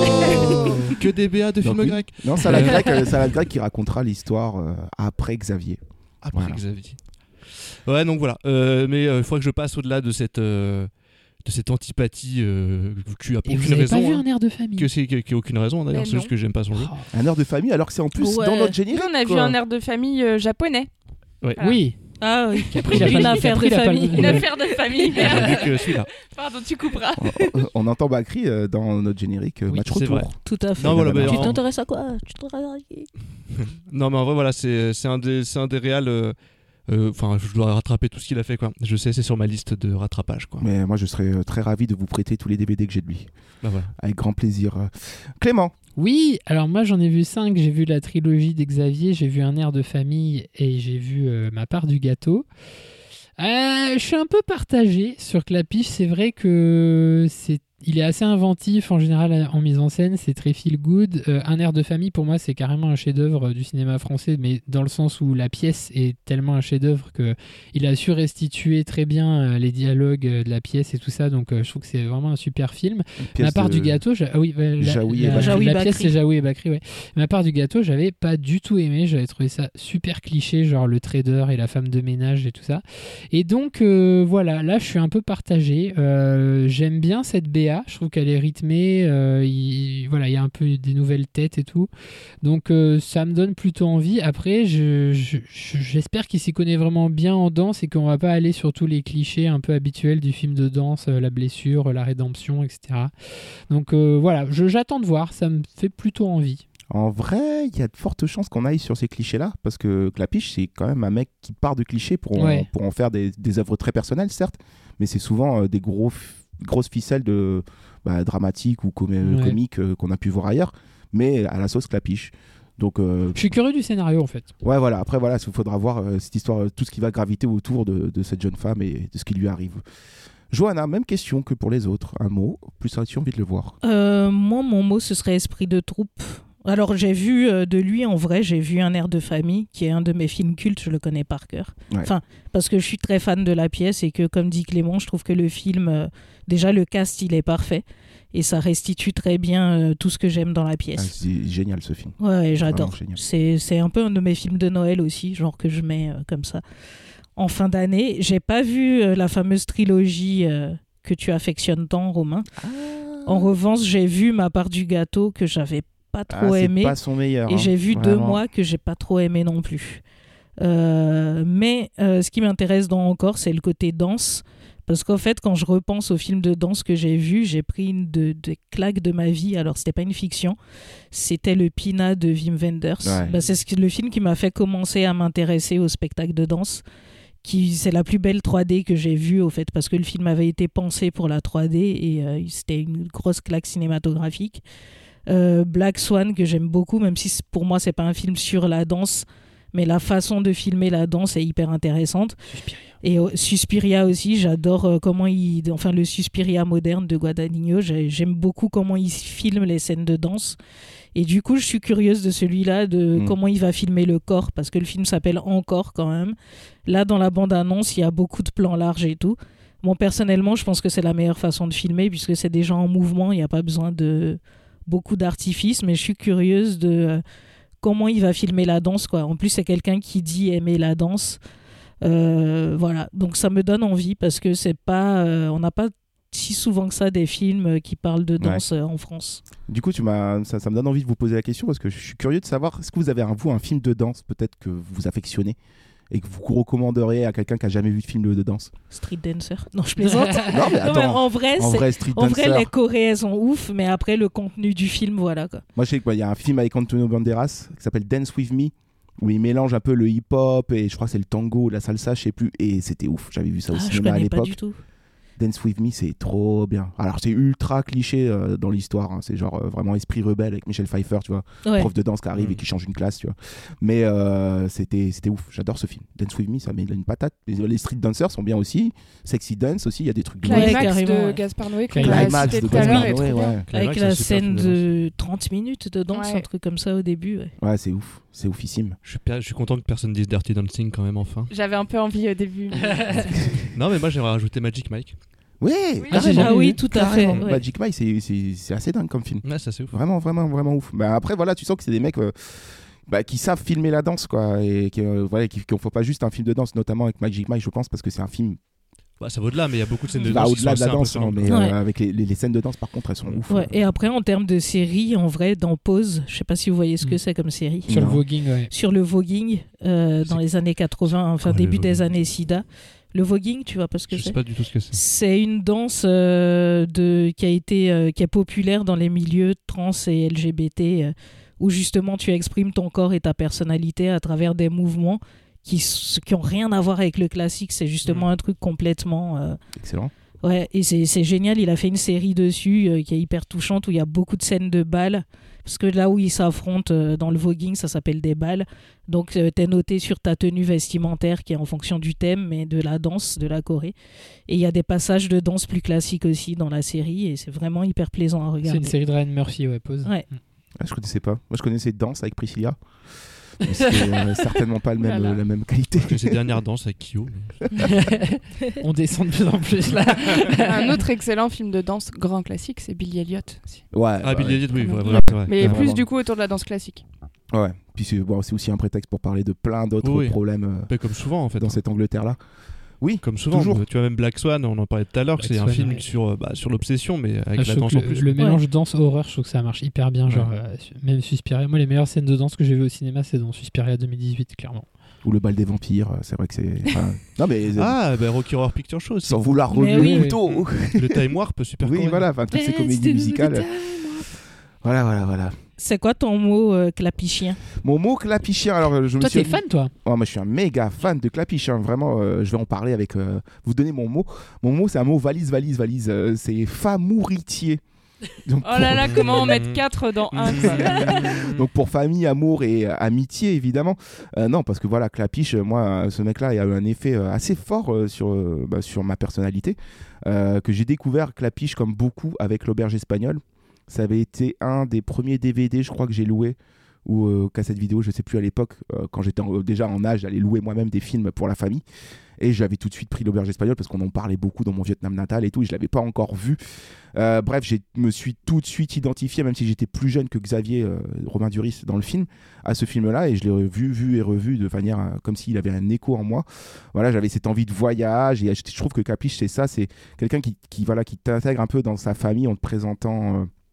que des B A de Donc, films oui. grecs. Non, salade grecque, euh, salade grecque qui racontera l'histoire euh, après Xavier. Après Voilà. Xavier. Ouais, donc voilà. Euh, mais il faudrait que je passe au-delà de cette, euh, de cette antipathie euh, qui a Et vous aucune avez raison. pas vu hein. un air de famille? Que c'est qui a aucune raison d'ailleurs, Mais c'est non. juste que j'aime pas son jeu. Oh. Un heure de famille, alors que c'est en plus Ouais. dans notre Nous, générique. on a vu quoi. un air de famille euh, japonais. Ouais. Voilà. Oui. Ah oui, Qui a pris la une palme- affaire qui a de pris la famille. palme- Une affaire de famille. J'ai vu que celui-là. Pardon, tu couperas. On, on entend Bakri euh, dans notre générique euh, Oui, match c'est retour. vrai. Tout à fait. Non, voilà, bah, Tu en- t'intéresses à quoi? Tu t'intéresses à qui? Non, mais en vrai, voilà, c'est c'est un des, c'est un des réals. euh, euh, Enfin, je dois rattraper tout ce qu'il a fait, quoi. Je sais, c'est sur ma liste de rattrapage, quoi. Mais moi, je serais euh, très ravi de vous prêter tous les D V D que j'ai de lui. Bah voilà. Avec grand plaisir. Euh, Clément, Oui, alors moi j'en ai vu cinq. J'ai vu la trilogie d'Xavier, j'ai vu Un air de famille et j'ai vu euh, Ma part du gâteau. Euh, je suis un peu partagé sur Clapiche. C'est vrai que c'est, il est assez inventif en général en mise en scène. C'est très feel good. Euh, Un air de famille pour moi c'est carrément un chef-d'œuvre du cinéma français, mais dans le sens où la pièce est tellement un chef-d'œuvre que il a su restituer très bien euh, les dialogues euh, de la pièce et tout ça. Donc euh, je trouve que c'est vraiment un super film. Ma part de... du gâteau, j'a- ah oui, bah, la, Jaoui et la- Bakri. Jaoui la Bakri. pièce c'est Jaoui et Bakri, ouais. Ma part du gâteau, j'avais pas du tout aimé, j'avais trouvé ça super cliché, genre le trader et la femme de ménage et tout ça. Et donc euh, voilà, là je suis un peu partagé. Euh, j'aime bien cette B A, je trouve qu'elle est rythmée, euh, il, voilà, il y a un peu des nouvelles têtes et tout. Donc euh, ça me donne plutôt envie. Après, je, je- je- j'espère qu'il s'y connaît vraiment bien en danse et qu'on va pas aller sur tous les clichés un peu habituels du film de danse, euh, la blessure, la rédemption, et cetera. Donc euh, voilà, je- j'attends de voir, ça me fait plutôt envie. En vrai, il y a de fortes chances qu'on aille sur ces clichés-là, parce que Clapiche, c'est quand même un mec qui part de clichés pour en, Ouais. pour en faire des, des œuvres très personnelles, certes, mais c'est souvent euh, des gros, f- grosses ficelles de, bah, dramatiques ou com- Ouais. comiques euh, qu'on a pu voir ailleurs, mais à la sauce Clapiche. Donc, euh, Je suis curieux du scénario en fait. ouais, voilà. Après, voilà, il faudra voir euh, cette histoire, euh, tout ce qui va graviter autour de, de cette jeune femme et de ce qui lui arrive. Johanna, même question que pour les autres. Un mot, plus as-tu envie de le voir? Euh, moi, mon mot, ce serait esprit de troupe. Alors, j'ai vu euh, de lui, en vrai, j'ai vu Un air de famille, qui est un de mes films cultes, je le connais par cœur. Ouais. Enfin, parce que je suis très fan de la pièce et que, comme dit Clément, je trouve que le film, euh, déjà, le cast, il est parfait. Et ça restitue très bien euh, tout ce que j'aime dans la Ah, pièce. c'est génial ce film. Ouais, j'adore. Vraiment génial. C'est, c'est un peu un de mes films de Noël aussi, genre que je mets euh, comme ça. En fin d'année, j'ai pas vu euh, la fameuse trilogie euh, que tu affectionnes tant, Romain. En revanche, j'ai vu Ma part du gâteau que j'avais pas trop Ah, c'est aimé. pas son meilleur. Et hein, j'ai vu Deux vraiment. mois que j'ai pas trop aimé non plus. Euh, mais euh, ce qui m'intéresse dans Encore, c'est le côté danse. Parce qu'en fait, quand je repense aux films de danse que j'ai vus, j'ai pris une de, de claques de ma vie. Alors, c'était pas une fiction, c'était le Pina de Wim Wenders. Ouais. Bah, c'est ce, le film qui m'a fait commencer à m'intéresser au spectacle de danse. Qui, c'est la plus belle trois D que j'ai vue, au fait, parce que le film avait été pensé pour la trois D et euh, c'était une grosse claque cinématographique. Euh, Black Swan, que j'aime beaucoup, même si pour moi, c'est pas un film sur la danse, mais la façon de filmer la danse est hyper intéressante. Suspiria. Et euh, Suspiria aussi, j'adore euh, comment il... Enfin, le Suspiria moderne de Guadagnino, j'aime beaucoup comment il filme les scènes de danse. Et du coup, je suis curieuse de celui-là, de mmh. comment il va filmer le corps, parce que le film s'appelle Encore quand même. Là, dans la bande-annonce, il y a beaucoup de plans larges et tout. Bon, personnellement, je pense que c'est la meilleure façon de filmer, puisque c'est déjà en mouvement, il n'y a pas besoin de beaucoup d'artifice, mais je suis curieuse de... Euh, comment il va filmer la danse, quoi. En plus, c'est quelqu'un qui dit aimer la danse. Euh, voilà, donc ça me donne envie parce que c'est pas, euh, on n'a pas si souvent que ça des films qui parlent de danse ouais. en France. Du coup, tu m'as, ça, ça me donne envie de vous poser la question parce que je suis curieux de savoir, est-ce que vous avez un, vous un film de danse peut-être que vous affectionnez et que vous recommanderiez à quelqu'un qui a jamais vu de film de, de danse? Street Dancer. Non, je plaisante. non, mais attends, non, mais en vrai, en vrai, Street en Dancer. vrai, les Coréens sont ouf, mais après le contenu du film, voilà quoi. Moi, je sais qu'il y a un film avec Antonio Banderas qui s'appelle Dance With Me, où il mélange un peu le hip-hop et je crois que c'est le tango ou la salsa, je sais plus, et c'était ouf. J'avais vu ça au ah, cinéma à l'époque. Pas du tout. Dance With Me, c'est trop bien. Alors, c'est ultra cliché euh, dans l'histoire. Hein. C'est genre euh, vraiment esprit rebelle avec Michel Pfeiffer, tu vois. Ouais. Prof de danse qui arrive mmh. et qui change une classe, tu vois. Mais euh, c'était, c'était ouf. J'adore ce film. Dance With Me, ça met une patate. Les, les Street Dancers sont bien aussi. Sexy Dance aussi, il y a des trucs de Climax ouais, de ouais. Gaspard Noé. Climax de Gaspard Noé, ouais. Avec la scène de trente minutes de danse, ouais. un truc comme ça au début. Ouais, ouais c'est ouf. C'est oufissime. Je suis, je suis content que personne dise Dirty Dancing quand même, enfin. J'avais un peu envie au début. Mais... non, mais moi, j'aimerais rajouter Magic Mike. Oui, oui, ah oui, tout à fait. Ouais. Magic Mike, c'est, c'est, c'est assez dingue comme film. Ouais, ça c'est ouf. Vraiment, vraiment, vraiment ouf. Bah, après, voilà, tu sens que c'est des mecs euh, bah, qui savent filmer la danse, quoi, et qui, euh, voilà, qui, qui ne font pas juste un film de danse, notamment avec Magic Mike, je pense, parce que c'est un film. Bah, ça va au-delà, mais il y a beaucoup de scènes de bah, danse. Au-delà qui de la sont danse, non, mais ouais. euh, avec les, les, les scènes de danse, par contre, elles sont ouf. Ouais. Et après, en termes de série, en vrai, dans Pause, je sais pas si vous voyez ce que mmh. c'est comme série. Sur non. le voguing, ouais. Sur le voguing, euh, dans les années quatre-vingts, enfin oh, début des années SIDA. Le voguing, tu vois pas ce que je c'est? Je sais pas du tout ce que c'est. C'est une danse euh, de, qui a été euh, qui est populaire dans les milieux trans et L G B T, euh, où justement tu exprimes ton corps et ta personnalité à travers des mouvements qui qui ont rien à voir avec le classique. C'est justement mmh. un truc complètement. Euh, Excellent. Ouais, et c'est c'est génial. Il a fait une série dessus euh, qui est hyper touchante où il y a beaucoup de scènes de balles. Parce que là où ils s'affrontent euh, dans le voguing, ça s'appelle des balles. Donc, euh, t'es noté sur ta tenue vestimentaire qui est en fonction du thème, mais de la danse de la Corée. Et il y a des passages de danse plus classiques aussi dans la série, et c'est vraiment hyper plaisant à regarder. C'est une série de Ryan Murphy, ouais, Pause. Ouais. Ah, je connaissais pas. Moi, je connaissais Danse avec Priscilla. Mais c'est euh, certainement pas le même, voilà. euh, la même qualité. Que ces dernières danses avec Kyo. On descend de plus en plus là. Un autre excellent film de danse, grand classique, c'est Billy Elliot. Aussi. Ouais. Ah, ouais, Billy Elliot, oui, ouais. vrai, Ouais. vrai. Mais ouais, plus vraiment. du coup autour de la danse classique. Ouais. Puis c'est, bon, c'est aussi un prétexte pour parler de plein d'autres oui. problèmes. Euh, comme souvent en fait. Dans hein. cette Angleterre-là. Oui, comme souvent. Toujours. Tu vois même Black Swan, on en parlait tout à l'heure, c'est Swan, un film ouais. sur, bah, sur l'obsession, mais avec ah, la danse le, en plus. Le mélange ouais. danse-horreur, je trouve que ça marche hyper bien. Ouais. Genre, euh, même Suspiria. Moi, les meilleures scènes de danse que j'ai vues au cinéma, c'est dans Suspiria deux mille dix-huit, clairement. Ou le bal des vampires, c'est vrai que c'est. Enfin, non mais. Ah, bah Rocky Horror Picture Show. Sans vouloir revenir oui, plus tôt. Le Time Warp, super. Oui, voilà, enfin toutes ces comédies musicales. Voilà, voilà, voilà. C'est quoi ton mot euh, clapichien? Mon mot clapichien, alors je me Toi, suis. t'es fan, toi? Oh, moi, je suis un méga fan de clapichien. Vraiment, euh, je vais en parler avec. Euh, vous donner mon mot. Mon mot, c'est un mot valise, valise, valise. Euh, c'est famouritier. Donc, oh là là, comment en mettre quatre dans un quoi. Donc pour famille, amour et euh, amitié évidemment. Euh, non parce que voilà, Clapiche, moi ce mec là il a eu un effet euh, assez fort euh, sur, euh, bah, sur ma personnalité, euh, que j'ai découvert Clapiche comme beaucoup avec l'Auberge espagnole. Ça avait été un des premiers D V D je crois que j'ai loué, ou euh, cassette vidéo, je sais plus à l'époque, euh, quand j'étais en, déjà en âge d'aller louer moi-même des films pour la famille. Et j'avais tout de suite pris l'Auberge espagnole parce qu'on en parlait beaucoup dans mon Vietnam natal et tout, et je ne l'avais pas encore vu. Euh, bref, je me suis tout de suite identifié, même si j'étais plus jeune que Xavier euh, Romain Duris dans le film, à ce film-là, et je l'ai vu, vu et revu de manière euh, comme s'il avait un écho en moi. Voilà, j'avais cette envie de voyage, et je, je trouve que Clapiche, c'est ça, c'est quelqu'un qui, qui, voilà, qui t'intègre un peu dans sa famille en te présentant... Euh,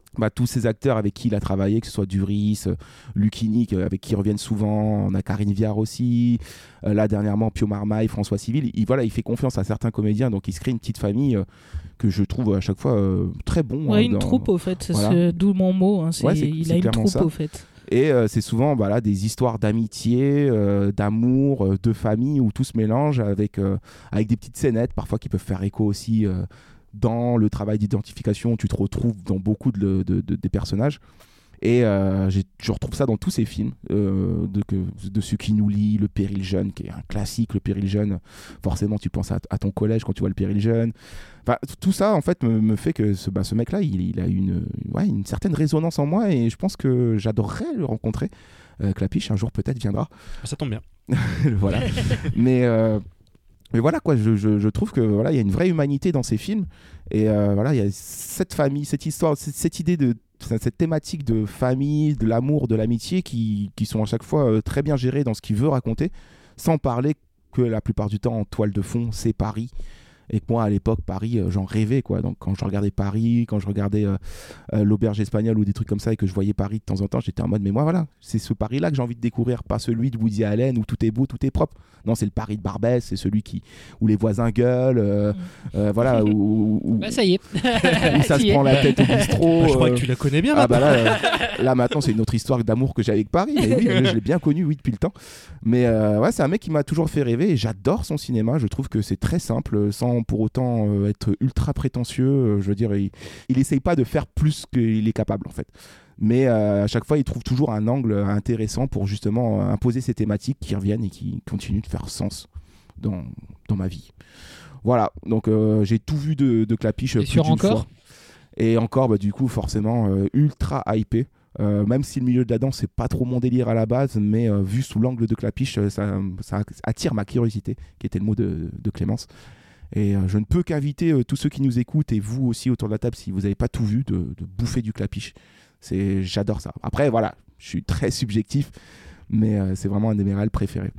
bah, tous ces acteurs avec qui il a travaillé, que ce soit Duris, euh, Lucchini, euh, avec qui ils reviennent souvent, on a Karine Viard aussi, euh, là dernièrement Pio Marmaille, François Civil, il, voilà, il fait confiance à certains comédiens, donc il se crée une petite famille euh, que je trouve à chaque fois euh, très bon. Ouais, hein, une dans... troupe au fait, c'est voilà. ce... d'où mon mot, hein, c'est... Ouais, c'est, il c'est a une clairement troupe ça. au fait. Et euh, c'est souvent voilà, des histoires d'amitié, euh, d'amour, euh, de famille, où tout se mélange avec, euh, avec des petites scénettes, parfois qui peuvent faire écho aussi euh, dans le travail d'identification, où tu te retrouves dans beaucoup de, de, de, des personnages. Et euh, j'ai, je retrouve ça dans tous ces films, euh, de, que, de ceux qui nous lient, Le Péril Jeune, qui est un classique, Le Péril Jeune. Forcément, tu penses à, à ton collège quand tu vois Le Péril Jeune. Enfin, tout ça, en fait, me, me fait que ce, bah, ce mec-là, il, il a une, ouais, une certaine résonance en moi et je pense que j'adorerais le rencontrer. Euh, Clapiche, un jour peut-être viendra. Ça tombe bien. Voilà. Mais... Euh, Mais voilà quoi, je, je, je trouve que voilà, il y a une vraie humanité dans ces films et euh, voilà, il y a cette famille, cette histoire, cette, cette idée de cette thématique de famille, de l'amour, de l'amitié qui, qui sont à chaque fois euh, très bien gérées dans ce qu'il veut raconter, sans parler que la plupart du temps en toile de fond, c'est Paris. Et que moi, à l'époque, Paris, euh, j'en rêvais, quoi. Donc, quand je regardais Paris, quand je regardais euh, euh, l'Auberge espagnole ou des trucs comme ça et que je voyais Paris de temps en temps, j'étais en mode, mais moi, voilà, c'est ce Paris-là que j'ai envie de découvrir, pas celui de Woody Allen où tout est beau, tout est propre. Non, c'est le Paris de Barbès, c'est celui qui, où les voisins gueulent, euh, euh, voilà, où, où, bah, ça y est. où ça se prend la tête au bistrot. Bah, je crois euh, que tu la connais bien. Ah maintenant. bah là, euh, là, maintenant, c'est une autre histoire d'amour que j'ai avec Paris. Mais oui, je l'ai bien connu, oui, depuis le temps. Mais euh, ouais, c'est un mec qui m'a toujours fait rêver et j'adore son cinéma. Je trouve que c'est très simple, sans pour autant euh, être ultra prétentieux. Euh, je veux dire, il, il essaye pas de faire plus qu'il est capable, en fait. Mais euh, à chaque fois, il trouve toujours un angle intéressant pour justement euh, imposer ces thématiques qui reviennent et qui continuent de faire sens dans, dans ma vie. Voilà, donc euh, j'ai tout vu de, de Clapiche et plus sur d'une encore fois. Et encore, bah, du coup, forcément, euh, ultra hypé. Euh, même si le milieu de la danse, c'est pas trop mon délire à la base, mais euh, vu sous l'angle de Clapiche, euh, ça, ça attire ma curiosité, qui était le mot de, de Clémence. Et euh, je ne peux qu'inviter euh, tous ceux qui nous écoutent, et vous aussi autour de la table, si vous n'avez pas tout vu, de, de bouffer du Clapiche. C'est, j'adore ça. Après, voilà, je suis très subjectif, mais euh, c'est vraiment un de mes réels préférés.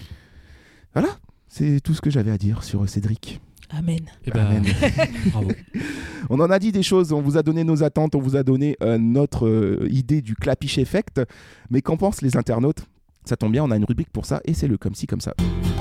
Voilà, c'est tout ce que j'avais à dire sur Cédric. Amen. Eh ben, Amen. Bravo. On en a dit des choses, on vous a donné nos attentes, on vous a donné euh, notre euh, idée du Clapiche Effect. Mais qu'en pensent les internautes ? Ça tombe bien, on a une rubrique pour ça, et c'est le comme ci, comme ça.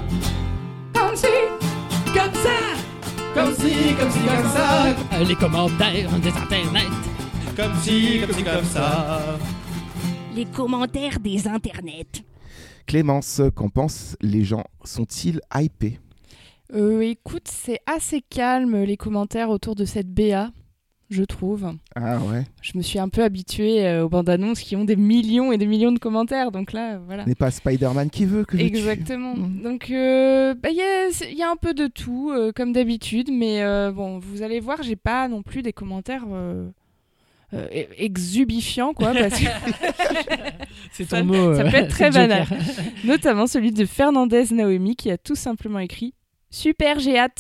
Comme si, comme ça, comme si, comme si, comme ça. Euh, les commentaires des internets. Comme si, comme si, comme ça. Les commentaires des internets. Clémence, qu'en pensent les gens ? Sont-ils hypés ? Euh, écoute, c'est assez calme les commentaires autour de cette B A, je trouve. Ah ouais. Je me suis un peu habituée euh, aux bandes annonces qui ont des millions et des millions de commentaires, donc là, voilà. N'est pas Spider-Man qui veut que je Exactement. tue. Mmh. Donc, il euh, bah, y, a, y a un peu de tout, euh, comme d'habitude, mais euh, bon, vous allez voir, j'ai pas non plus des commentaires euh, euh, exubifiants, quoi, parce que c'est ton ça, mot. ça euh, peut être très Joker. banal. Notamment celui de Fernandez Naomi qui a tout simplement écrit Super, j'ai hâte.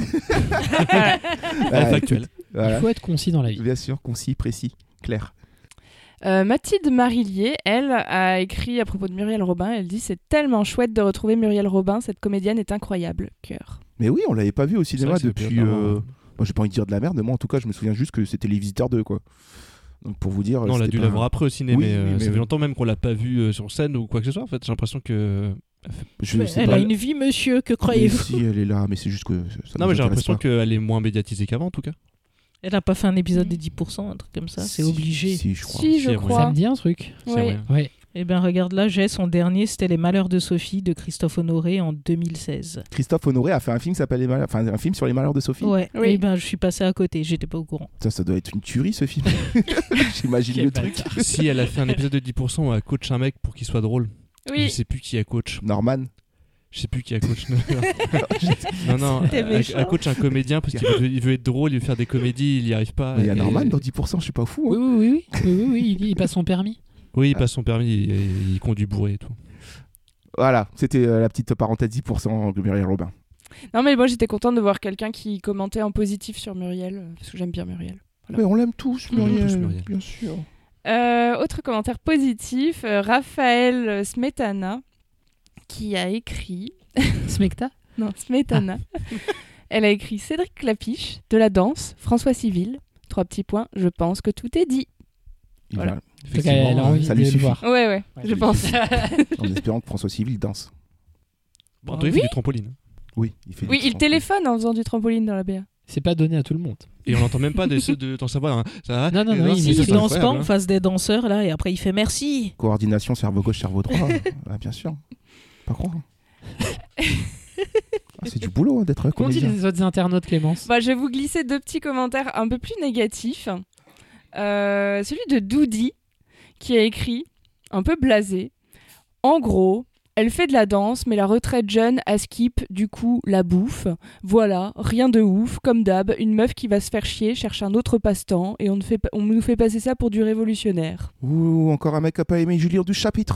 Voilà. Ah, factuel. Voilà. Il faut être concis dans la vie. Bien sûr, concis, précis, clair. Euh, Mathilde Marillier, elle, a écrit à propos de Muriel Robin, elle dit « C'est tellement chouette de retrouver Muriel Robin, cette comédienne est incroyable. Cœur. » Mais oui, on l'avait pas vu au cinéma C'est vrai que c'est depuis... bien, Euh... non. Moi, j'ai pas envie de dire de la merde, mais moi, en tout cas, je me souviens juste que c'était Les Visiteurs deux, quoi. Donc, pour vous dire... Non, on l'a c'était dû pas... la voir après au ciné, Oui, mais, euh, oui, mais ça fait oui. longtemps même qu'on l'a pas vue euh, sur scène ou quoi que ce soit. En fait, j'ai l'impression que. Je Mais sais elle pas. a une vie, monsieur, que Mais croyez-vous ? si, elle est là, mais c'est juste que... Ça Non, nous mais j'ai intéresse l'impression pas. qu'elle est moins médiatisée qu'avant, en tout cas. Elle a pas fait un épisode des dix pour cent, un truc comme ça, c'est Si, obligé. Si, je crois. Si, je C'est crois. Ça me dit un truc. C'est Ouais. vrai. Ouais. Eh bien, regarde là, j'ai son dernier, c'était Les Malheurs de Sophie de Christophe Honoré en deux mille seize. Christophe Honoré a fait un film qui s'appelle Les Malheurs... enfin, un film sur les malheurs de Sophie. Ouais, Oui. eh ben, je suis passée à côté, j'étais pas au courant. Ça, ça doit être une tuerie, ce film. J'imagine Quel le truc. bâtard. Si elle a fait un épisode de dix pour cent où elle coach un mec pour qu'il soit drôle. Je Oui, sais plus qui a coach. Norman. Je sais plus qui a coach. non, non, T'es elle, méchant. elle coach un comédien parce qu'il veut, il veut être drôle, il veut faire des comédies, il y arrive pas. Mais il y a et- Norman dans dix pour cent, je suis pas fou. Oui, Hein. oui, oui, oui, oui, oui, oui, il, il passe son permis. Oui, il passe son permis, il, il conduit bourré et tout. Voilà, c'était euh, la petite parenthèse dix pour cent de Muriel Robin. non mais moi j'étais contente de voir quelqu'un qui commentait en positif sur Muriel, euh, parce que j'aime bien Muriel. Mais on l'aime tous, On l'aime Muriel, tous, Muriel. bien sûr. Euh, autre commentaire positif, euh, Raphaël Smetana, qui a écrit... Smecta. Non, Smetana. Elle a écrit Cédric Clapiche, de la danse, François Civil, trois petits points, je pense que tout est dit. Il Voilà. va- En tout cas, elle a envie ça de lui le suffit. voir. Ouais, ouais, Ça je lui pense. suffit. En espérant que François Civil danse. Bon, Antoine, il Oui. fait du trampoline. Oui, il fait Oui, du il trampoline. téléphone en faisant du trampoline dans la B A. C'est pas donné à tout le monde. Et on n'entend même pas des ceux de, dans sa voix. Hein. Ça va Non, non, Et non, là, il c'est- met- c'est Il danse pas incroyable, en hein. face des danseurs là et après il fait merci. Coordination cerveau gauche, cerveau droit. Ah, bien sûr. Pas croire. Ah, c'est du boulot hein, d'être Qu'ont dit comédien. les autres internautes, Clémence? Bah, je vais vous glisser deux petits commentaires un peu plus négatifs. Euh, celui de Doudi, qui a écrit, un peu blasé, en gros, elle fait de la danse, mais la retraite jeune a skip, du coup, la bouffe. Voilà, rien de ouf, comme d'hab, une meuf qui va se faire chier, cherche un autre passe-temps, et on, ne fait pas- on nous fait passer ça pour du révolutionnaire. Ouh, encore un mec qui a pas aimé Julien du chapitre.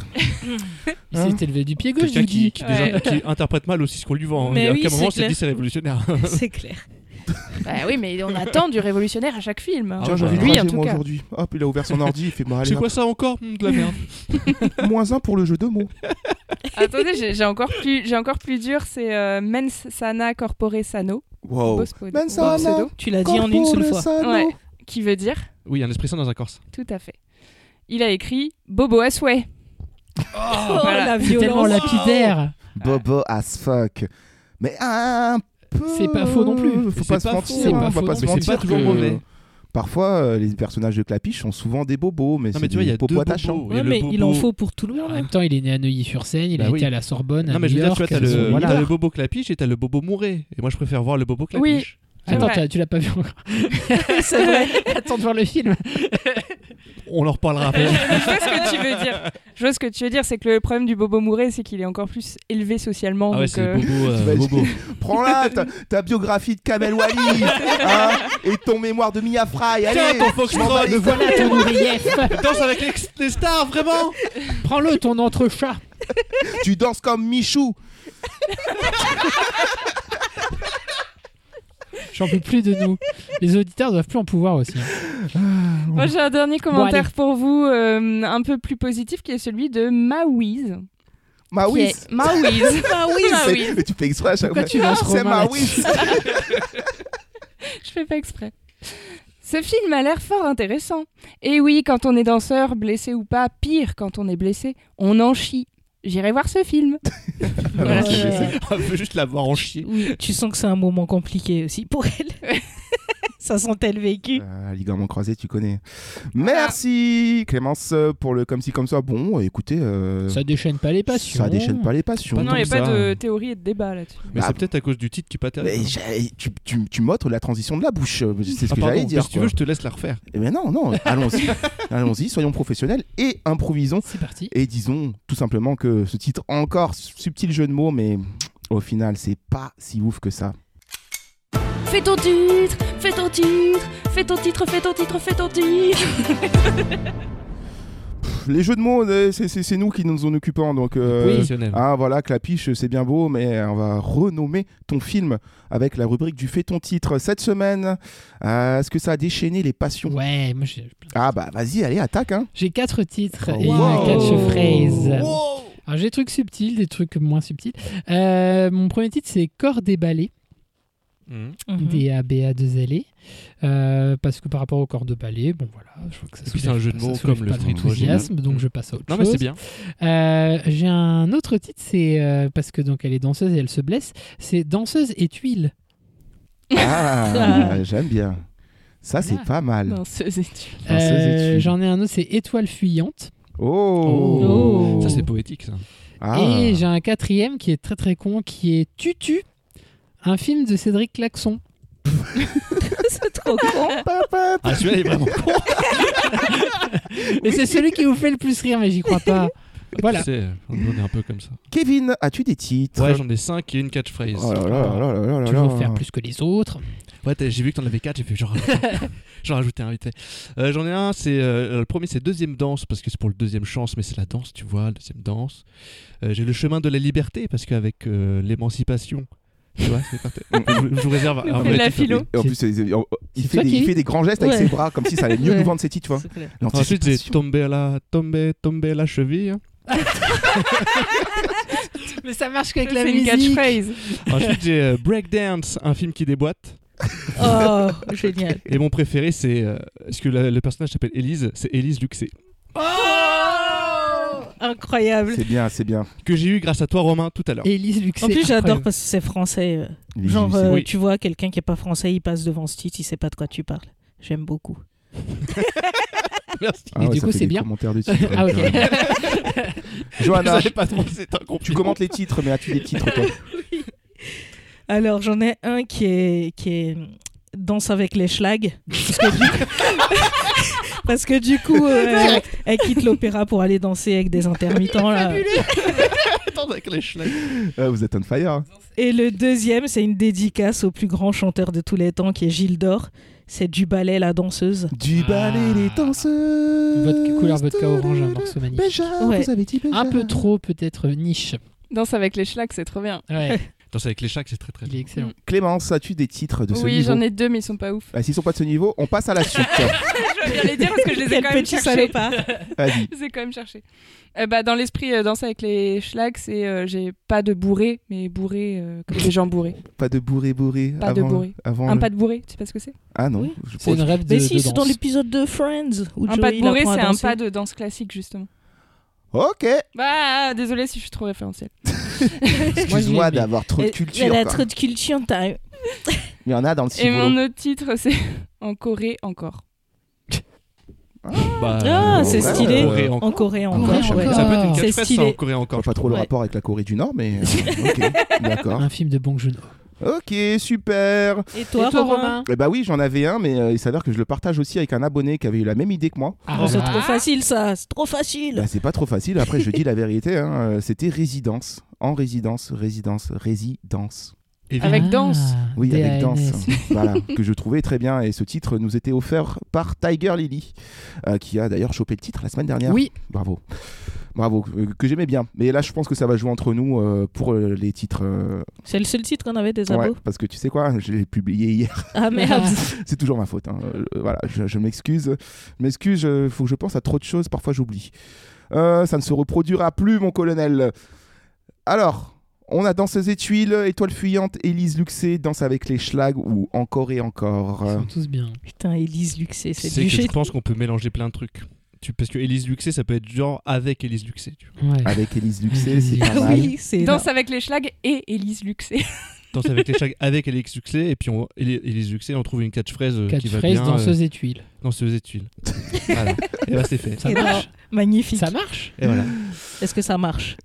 Il Hein s'est élevé du pied gauche, Quelqu'un qui, Doudi. qui, Ouais. désin- qui interprète mal aussi ce qu'on lui vend. hein. Mais à oui, quel moment c'est on s'est clair. dit c'est révolutionnaire C'est clair. Bah oui, mais on attend du révolutionnaire à chaque film. Tiens, j'ai envie de Lui, en rager tout moi cas. aujourd'hui. Hop, il a ouvert son ordi, il fait bon, allez, C'est hop. quoi ça encore Hum, De la merde. Moins un pour le jeu de mots. Attendez, j'ai j'ai encore plus, j'ai encore plus dur, c'est euh, Mens Sana Corpore Sano. Wow. Beau spo- Mens beau sana pseudo. Tu l'as dit en une seule fois. Sano. Ouais. Qui veut dire, Oui, un esprit sain dans un corse. tout à fait. Il a écrit Bobo à souhait. Oh, Voilà. la C'est tellement violence. lapidaire. Bobo as fuck. Mais un peu. C'est pas faux non plus. Faut C'est pas se pas mentir. faux. C'est hein, pas on va faux pas non se plus. mentir. C'est pas toujours que mauvais. Parfois, euh, les personnages de Clapiche sont souvent des bobos, mais Non, c'est mais tu vois, il y des a deux popos attachants. bobos. Il y a Ouais, le mais il en bobo- faut pour tout le En monde. même temps, il est né à Neuilly-sur-Seine, il a Bah oui. été à la Sorbonne, à Non, mais je New veux dire, tu York. vois, t'as le, voilà. t'as le bobo clapiche et t'as le bobo mouré. Et moi, je préfère voir le bobo clapiche. Oui. Attends, vrai. t'as- tu l'as pas vu encore. C'est vrai. Attends de voir le film. On en reparlera après. Je vois ce que tu veux dire. Je vois ce que tu veux dire, c'est que le problème du Bobo Mouré, c'est qu'il est encore plus élevé socialement. Ah ouais, donc, c'est euh, bobo. euh, T'imagines bobo. Prends-la, ta, ta biographie de Kamel Wally hein, et ton mémoire de Mia Fry. Allez, Tiens, ton foxtrot, je m'en bats les le couilles. Voilà ton ourrief. Danse avec les, les stars, vraiment. Prends-le, ton entrechat. Tu danses comme Michou. J'en peux plus de nous. Les auditeurs doivent plus en pouvoir aussi. hein. Moi, j'ai un dernier commentaire allez. pour vous, euh, un peu plus positif, qui est celui de Maouise. Ma Qui oui. est- Maouise. Maouise. Mais tu fais exprès à chaque Pourquoi fois. tu lances C'est Romain ma là-dessus oui. Je fais pas exprès. Ce film a l'air fort intéressant. Et oui, quand on est danseur, blessé ou pas, pire quand on est blessé, on en chie. J'irai voir ce film. Voilà. c'est- c'est- On veut juste la voir en chier. Oui, tu sens que c'est un moment compliqué aussi pour elle. Ça sent-elle le vécu. Euh, ligament croisé, tu connais. Merci Clémence pour le comme si comme ça. Bon, écoutez, euh, Ça déchaîne pas les passions. ça déchaîne pas les passions. Pas non, il n'y a tant pas que ça. de théorie et de débat là-dessus. Mais Ah, c'est peut-être à cause du titre qui est pas terrible. Mais j'ai- tu, tu, tu m'ôtes la transition de la bouche. C'est ce Ah, que pardon, j'allais dire. mais si tu quoi. veux, je te laisse la refaire. Eh ben non, non, allons-y. Allons-y, soyons professionnels et improvisons. C'est parti. Et disons tout simplement que ce titre, encore subtil jeu de mots, mais au final, c'est pas si ouf que ça. Fais ton titre, fais ton titre, fais ton titre, fais ton titre, fais ton titre. Les jeux de mots, euh, c'est- c'est c'est nous qui nous en occupons. Donc, euh, Professionnel. ah, voilà, Clapiche, c'est bien beau, mais on va renommer ton film avec la rubrique du Fais ton titre. Cette semaine, euh, est-ce que ça a déchaîné les passions? Ouais, moi j'ai Ah bah vas-y, allez, attaque. Hein. j'ai quatre titres Oh, et wow. un catchphrase. Alors j'ai des trucs subtils, des trucs moins subtils. Euh, mon premier titre c'est Corps déballé. Mhm. Mhm. D A B A deux L E euh, parce que par rapport au corps de ballet, bon voilà, je vois que ça Et puis soulève c'est un jeu de pas- mots ça soulève comme le pas street l'enthousiasme, original. donc Mm. je passe à autre Non, chose. mais c'est bien. Euh, j'ai un autre titre, c'est euh, parce que donc elle est danseuse et elle se blesse, c'est Danseuse et tuile. Ah, j'aime bien. Ça, c'est Ah. pas mal. Non, c'est c'est- Danseuse et Euh, tuile. J'en ai un autre, c'est Étoile fuyante. Oh. Oh. Ça, c'est poétique, ça. Ah. Et j'ai un quatrième qui est très très con, qui est Tutu, un film de Cédric Klaxon. C'est trop con. Ah, celui-là est vraiment con. Et c'est celui qui vous fait le plus rire, mais j'y crois pas. Voilà. Tu sais, on est un peu comme ça. Kevin, as-tu des titres? Ouais, j'en ai cinq et une catchphrase. Oh là là là là là là Toujours là. faire plus que les autres. Ouais, t'as- j'ai vu que t'en avais quatre, j'ai fait genre. J'en rajouté un vite fait. Euh, j'en ai un, c'est. euh, le premier, c'est Deuxième danse, parce que c'est pour le deuxième chance, mais c'est la danse, tu vois, deuxième danse. Euh, j'ai Le chemin de la liberté, parce qu'avec euh, l'émancipation. Tu vois, c'est parfait. je, je vous réserve un fait de la philo. Et en plus, c'est- il, il C'est fait toi des, qui- il fait des grands gestes avec Ouais. ses bras, comme si ça allait mieux Ouais. nous vendre ses titres, tu vois. C'est clair. Ensuite, j'ai L'anticipation. tombé à la, tombé, tombé à la cheville. Mais ça marche qu'avec c'est la une musique. catchphrase. Ensuite, j'ai euh, Breakdance, un film qui déboîte. Oh, génial. Et mon préféré, c'est. Euh, est-ce que la- le personnage s'appelle Élise C'est Élise Luxé. Oh, incroyable. C'est bien, c'est bien. Que j'ai eu grâce à toi, Romain, tout à l'heure. Élise Luxé. En plus, j'adore incroyable. parce que c'est français. euh. Élise Genre, Lucet. euh, Oui. tu vois, quelqu'un qui est pas français, il passe devant ce titre, il sait pas de quoi tu parles. J'aime beaucoup. Merci. Ah Et ouais, du ça coup, fait c'est des bien. commentaires de titres. Ah, ok. Johanna, Vous savez pas trop, c'est un tu compliment. commentes les titres, mais as-tu des titres, toi? Alors, j'en ai un qui est, qui est Danse avec les schlags. Parce que du coup, parce que du coup euh, elle, elle quitte l'opéra pour aller danser avec des intermittents. Là. Attends, avec les schlags. Ah, vous êtes on fire. Hein. Et le deuxième, c'est une dédicace au plus grand chanteur de tous les temps, qui est Gilles Dor. C'est Du ballet, la danseuse. Du ballet, les danseuses. Vodka, couleur vodka orange, un morceau magnifique. Béja, Ouais. vous avez dit Béja. Un peu trop, peut-être, niche. Danse avec les schlags, c'est trop bien. Ouais, Danse avec les schlags, c'est très très il est bien. excellent. Clémence, as-tu des titres de ce Oui, niveau? j'en ai deux, mais ils sont pas ouf. Ah, s'ils sont pas de ce niveau, on passe à la suite. Je veux bien les dire parce que je les ai Quel quand même petit cherchés. salopard. Vas-y. Je les ai quand même cherchés. Euh, bah, dans l'esprit, euh, Danse avec les schlags, c'est euh, j'ai pas de bourré, mais bourré euh, comme des gens bourrés. Pas de bourré bourré. Pas de avant, bourré. Avant Un le- pas de bourré, tu sais pas ce que c'est? Ah non. Oui. je C'est une pense- rêve de, Mais si, de c'est dans danse. l'épisode de Friends. Où Un Joey, pas de il bourré, apprend à c'est un danser. pas de danse classique, justement. Ok. Bah, désolé si je suis trop référentiel. Excuse-moi aimé. d'avoir trop de Elle- culture. Elle a quoi. trop de culture, t'as... Il y en a dans le Et civolo. mon autre titre, c'est En Corée encore. Bah, Ah, c'est ouais, stylé. euh, Corée encore. En Corée encore. Corée ouais. encore. Ça peut être une C'est catchphrase, ça, stylé. en Corée encore. Pas trop le Ouais. rapport avec la Corée du Nord, mais euh, ok, d'accord. Un film de Bong Joon-ho. Ok, super. Et toi, Et toi, Romain, Romain Eh bah oui, j'en avais un, mais euh, il s'avère que je le partage aussi avec un abonné qui avait eu la même idée que moi. Ah, Oh, c'est ah, trop facile ça, c'est trop facile. Bah, c'est pas trop facile. Après, je dis la vérité. Hein. euh, C'était résidence, en résidence, résidence, résidence. Avec ah, danse. Oui, D A avec N danse. S. Voilà, que je trouvais très bien. Et ce titre nous était offert par Tiger Lily, euh, qui a d'ailleurs chopé le titre la semaine dernière. Oui. Bravo. Bravo, euh, que j'aimais bien. Mais là, je pense que ça va jouer entre nous euh, pour euh, les titres. euh, C'est le seul titre qu'on avait des Ouais, abos. parce que tu sais quoi, je l'ai publié hier. Ah merde. C'est toujours ma faute. Hein. Euh, voilà, je, je m'excuse. Je m'excuse, il faut que je pense à trop de choses. Parfois, j'oublie. Euh, ça ne se reproduira plus, mon colonel. Alors, on a Danseuse et Tuiles, Étoile Fuyante, Élise Luxé, Danse avec les schlags ou Encore et Encore. Ils sont tous bien. Putain, Élise Luxé, c'est C'est du que je shit. pense qu'on peut mélanger plein de trucs. Tu, parce que Élise Luxé, ça peut être genre avec Élise Luxé. Tu vois. Ouais. Avec Élise Luxé, c'est pas mal. Oui, c'est Danse avec les schlags et Élise Luxé. Danse avec les schlags avec Élise Luxé, et puis on, Éli- Élise Luxé, on trouve une catchphrase euh, qui va Catchphrase, bien. danseuse euh, et tuiles. danseuse et tuiles. Voilà. Et bah c'est fait. Ça Et marche. non, magnifique. Ça marche. Et voilà. Est-ce que ça marche?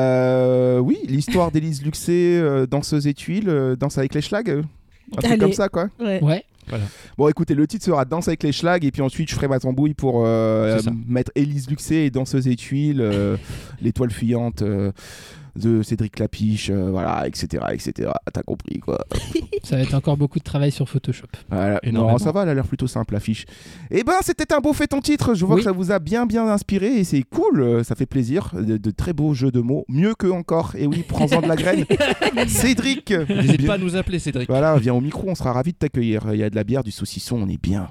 Euh, oui, l'histoire d'Élise Luxé, euh, Danseuse et Tuiles, euh, Danse avec les schlags. euh, Un truc Allez. comme ça, quoi. Ouais. Ouais. Voilà. Bon, écoutez, le titre sera Danse avec les schlags, et puis ensuite, je ferai ma tambouille pour euh, C'est ça. mettre Élise Luxé et Danseuse et Tuiles, euh, L'étoile fuyante euh, de Cédric Clapiche, euh, voilà, et cetera, et cetera. T'as compris, quoi. Ça va être encore beaucoup de travail sur Photoshop. Voilà. Énormément. Non, ça va, elle a l'air plutôt simple, l'affiche. Eh ben, c'était un beau fait ton titre. Je vois Oui. que ça vous a bien, bien inspiré et c'est cool. euh, Ça fait plaisir. De, de très beaux jeux de mots. Mieux que encore. Et oui, prends-en de la graine. Cédric. N'hésite bien- pas à nous appeler, Cédric. Voilà, viens au micro, on sera ravis de t'accueillir. Il y a de la bière, du saucisson, on est bien.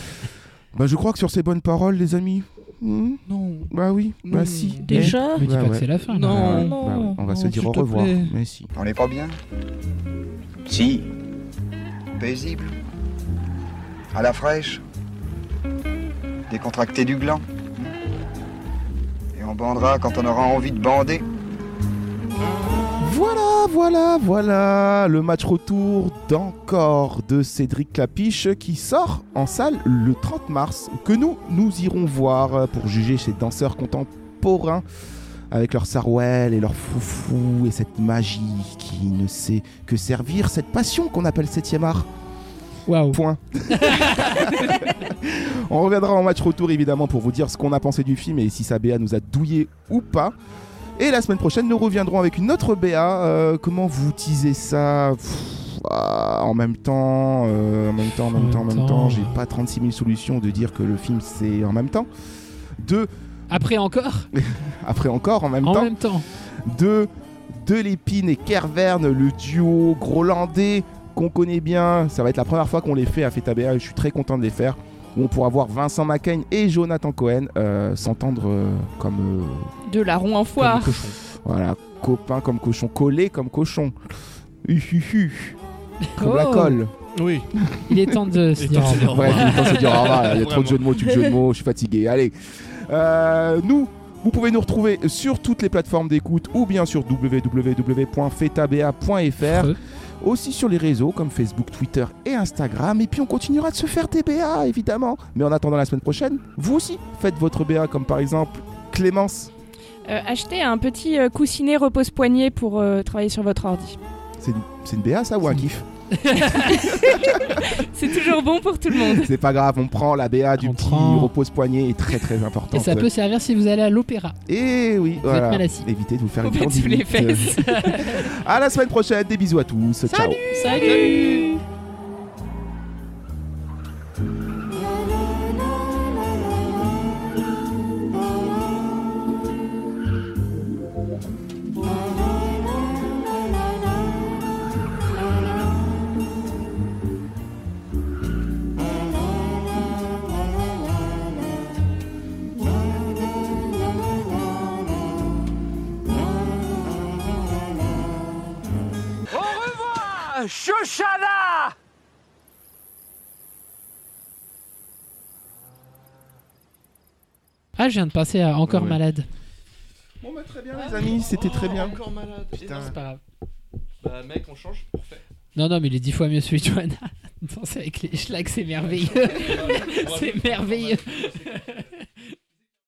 Bah, je crois que sur ces bonnes paroles, les amis. hmm, Non. Bah oui, Non. bah si. Déjà? Me dis Ouais, pas ouais. que c'est la fin. là. Non. Bah ouais, non. bah ouais, on va se Non, dire s'il au te revoir. plaît. Mais si. On n'est pas bien? Si. Paisible. À la fraîche. Décontracté du gland. Et on bandera quand on aura envie de bander. Voilà, voilà, voilà, le match retour d'Encore de Cédric Clapiche qui sort en salle le trente mars, que nous, nous irons voir pour juger ces danseurs contemporains avec leur sarouel et leur foufou et cette magie qui ne sait que servir cette passion qu'on appelle septième art. Waouh. Point. On reviendra en match retour évidemment pour vous dire ce qu'on a pensé du film et si sa B A nous a douillé ou pas. Et la semaine prochaine, nous reviendrons avec une autre B A. Euh, comment vous teasez ça? Pff, ah, En même temps, euh, en même temps, en même temps, en même temps, j'ai pas trente-six mille solutions de dire que le film c'est en même temps. De Après encore. après encore en même En temps. même temps. De De Lépine et Kerverne, le duo grolandais qu'on connaît bien. Ça va être la première fois qu'on les fait à Feta B A et je suis très content de les faire. Où on pourra voir Vincent Macaigne et Jonathan Cohen euh, s'entendre euh, comme, euh, De larron en comme foire. cochon. Voilà, copain comme cochon, collé comme cochon. Uhuhu. Comme Oh. la colle. Oui. Il est temps de se Il est dire temps au de se dire revoir. Bref, il est temps de se dire au revoir, il y a trop de Vraiment. jeux de mots, tu de jeux de mots, je suis fatigué. Allez. Euh, nous, vous pouvez nous retrouver sur toutes les plateformes d'écoute ou bien sur w w w point fetabea point f r. Creux. Aussi sur les réseaux comme Facebook, Twitter et Instagram. Et puis on continuera de se faire des B A évidemment. Mais en attendant la semaine prochaine, vous aussi faites votre B A comme par exemple Clémence. Euh, achetez un petit euh, coussinet repose-poignet pour euh, travailler sur votre ordi. C'est une, c'est une B A ça ou un kiff? C'est toujours bon pour tout le monde. C'est pas grave, on prend la B A du On petit prend. repose-poignet est très très important. Et ça peut servir si vous allez à l'opéra. Et oui, Vous voilà. êtes mal assis. Évitez de vous faire Vous une faites sous les tendinite. fesses. À la semaine prochaine, des bisous à tous. Ciao. Salut. Au revoir, Shoshana! Ah, je viens de passer à Encore Ouais. malade. Bon bah très bien les amis, c'était très bien. Encore malade. Putain. C'est pas grave. Bah mec, on change. Parfait. Non, non, mais il est dix fois mieux celui de Johanna. Danser avec les schlags, c'est merveilleux. C'est merveilleux.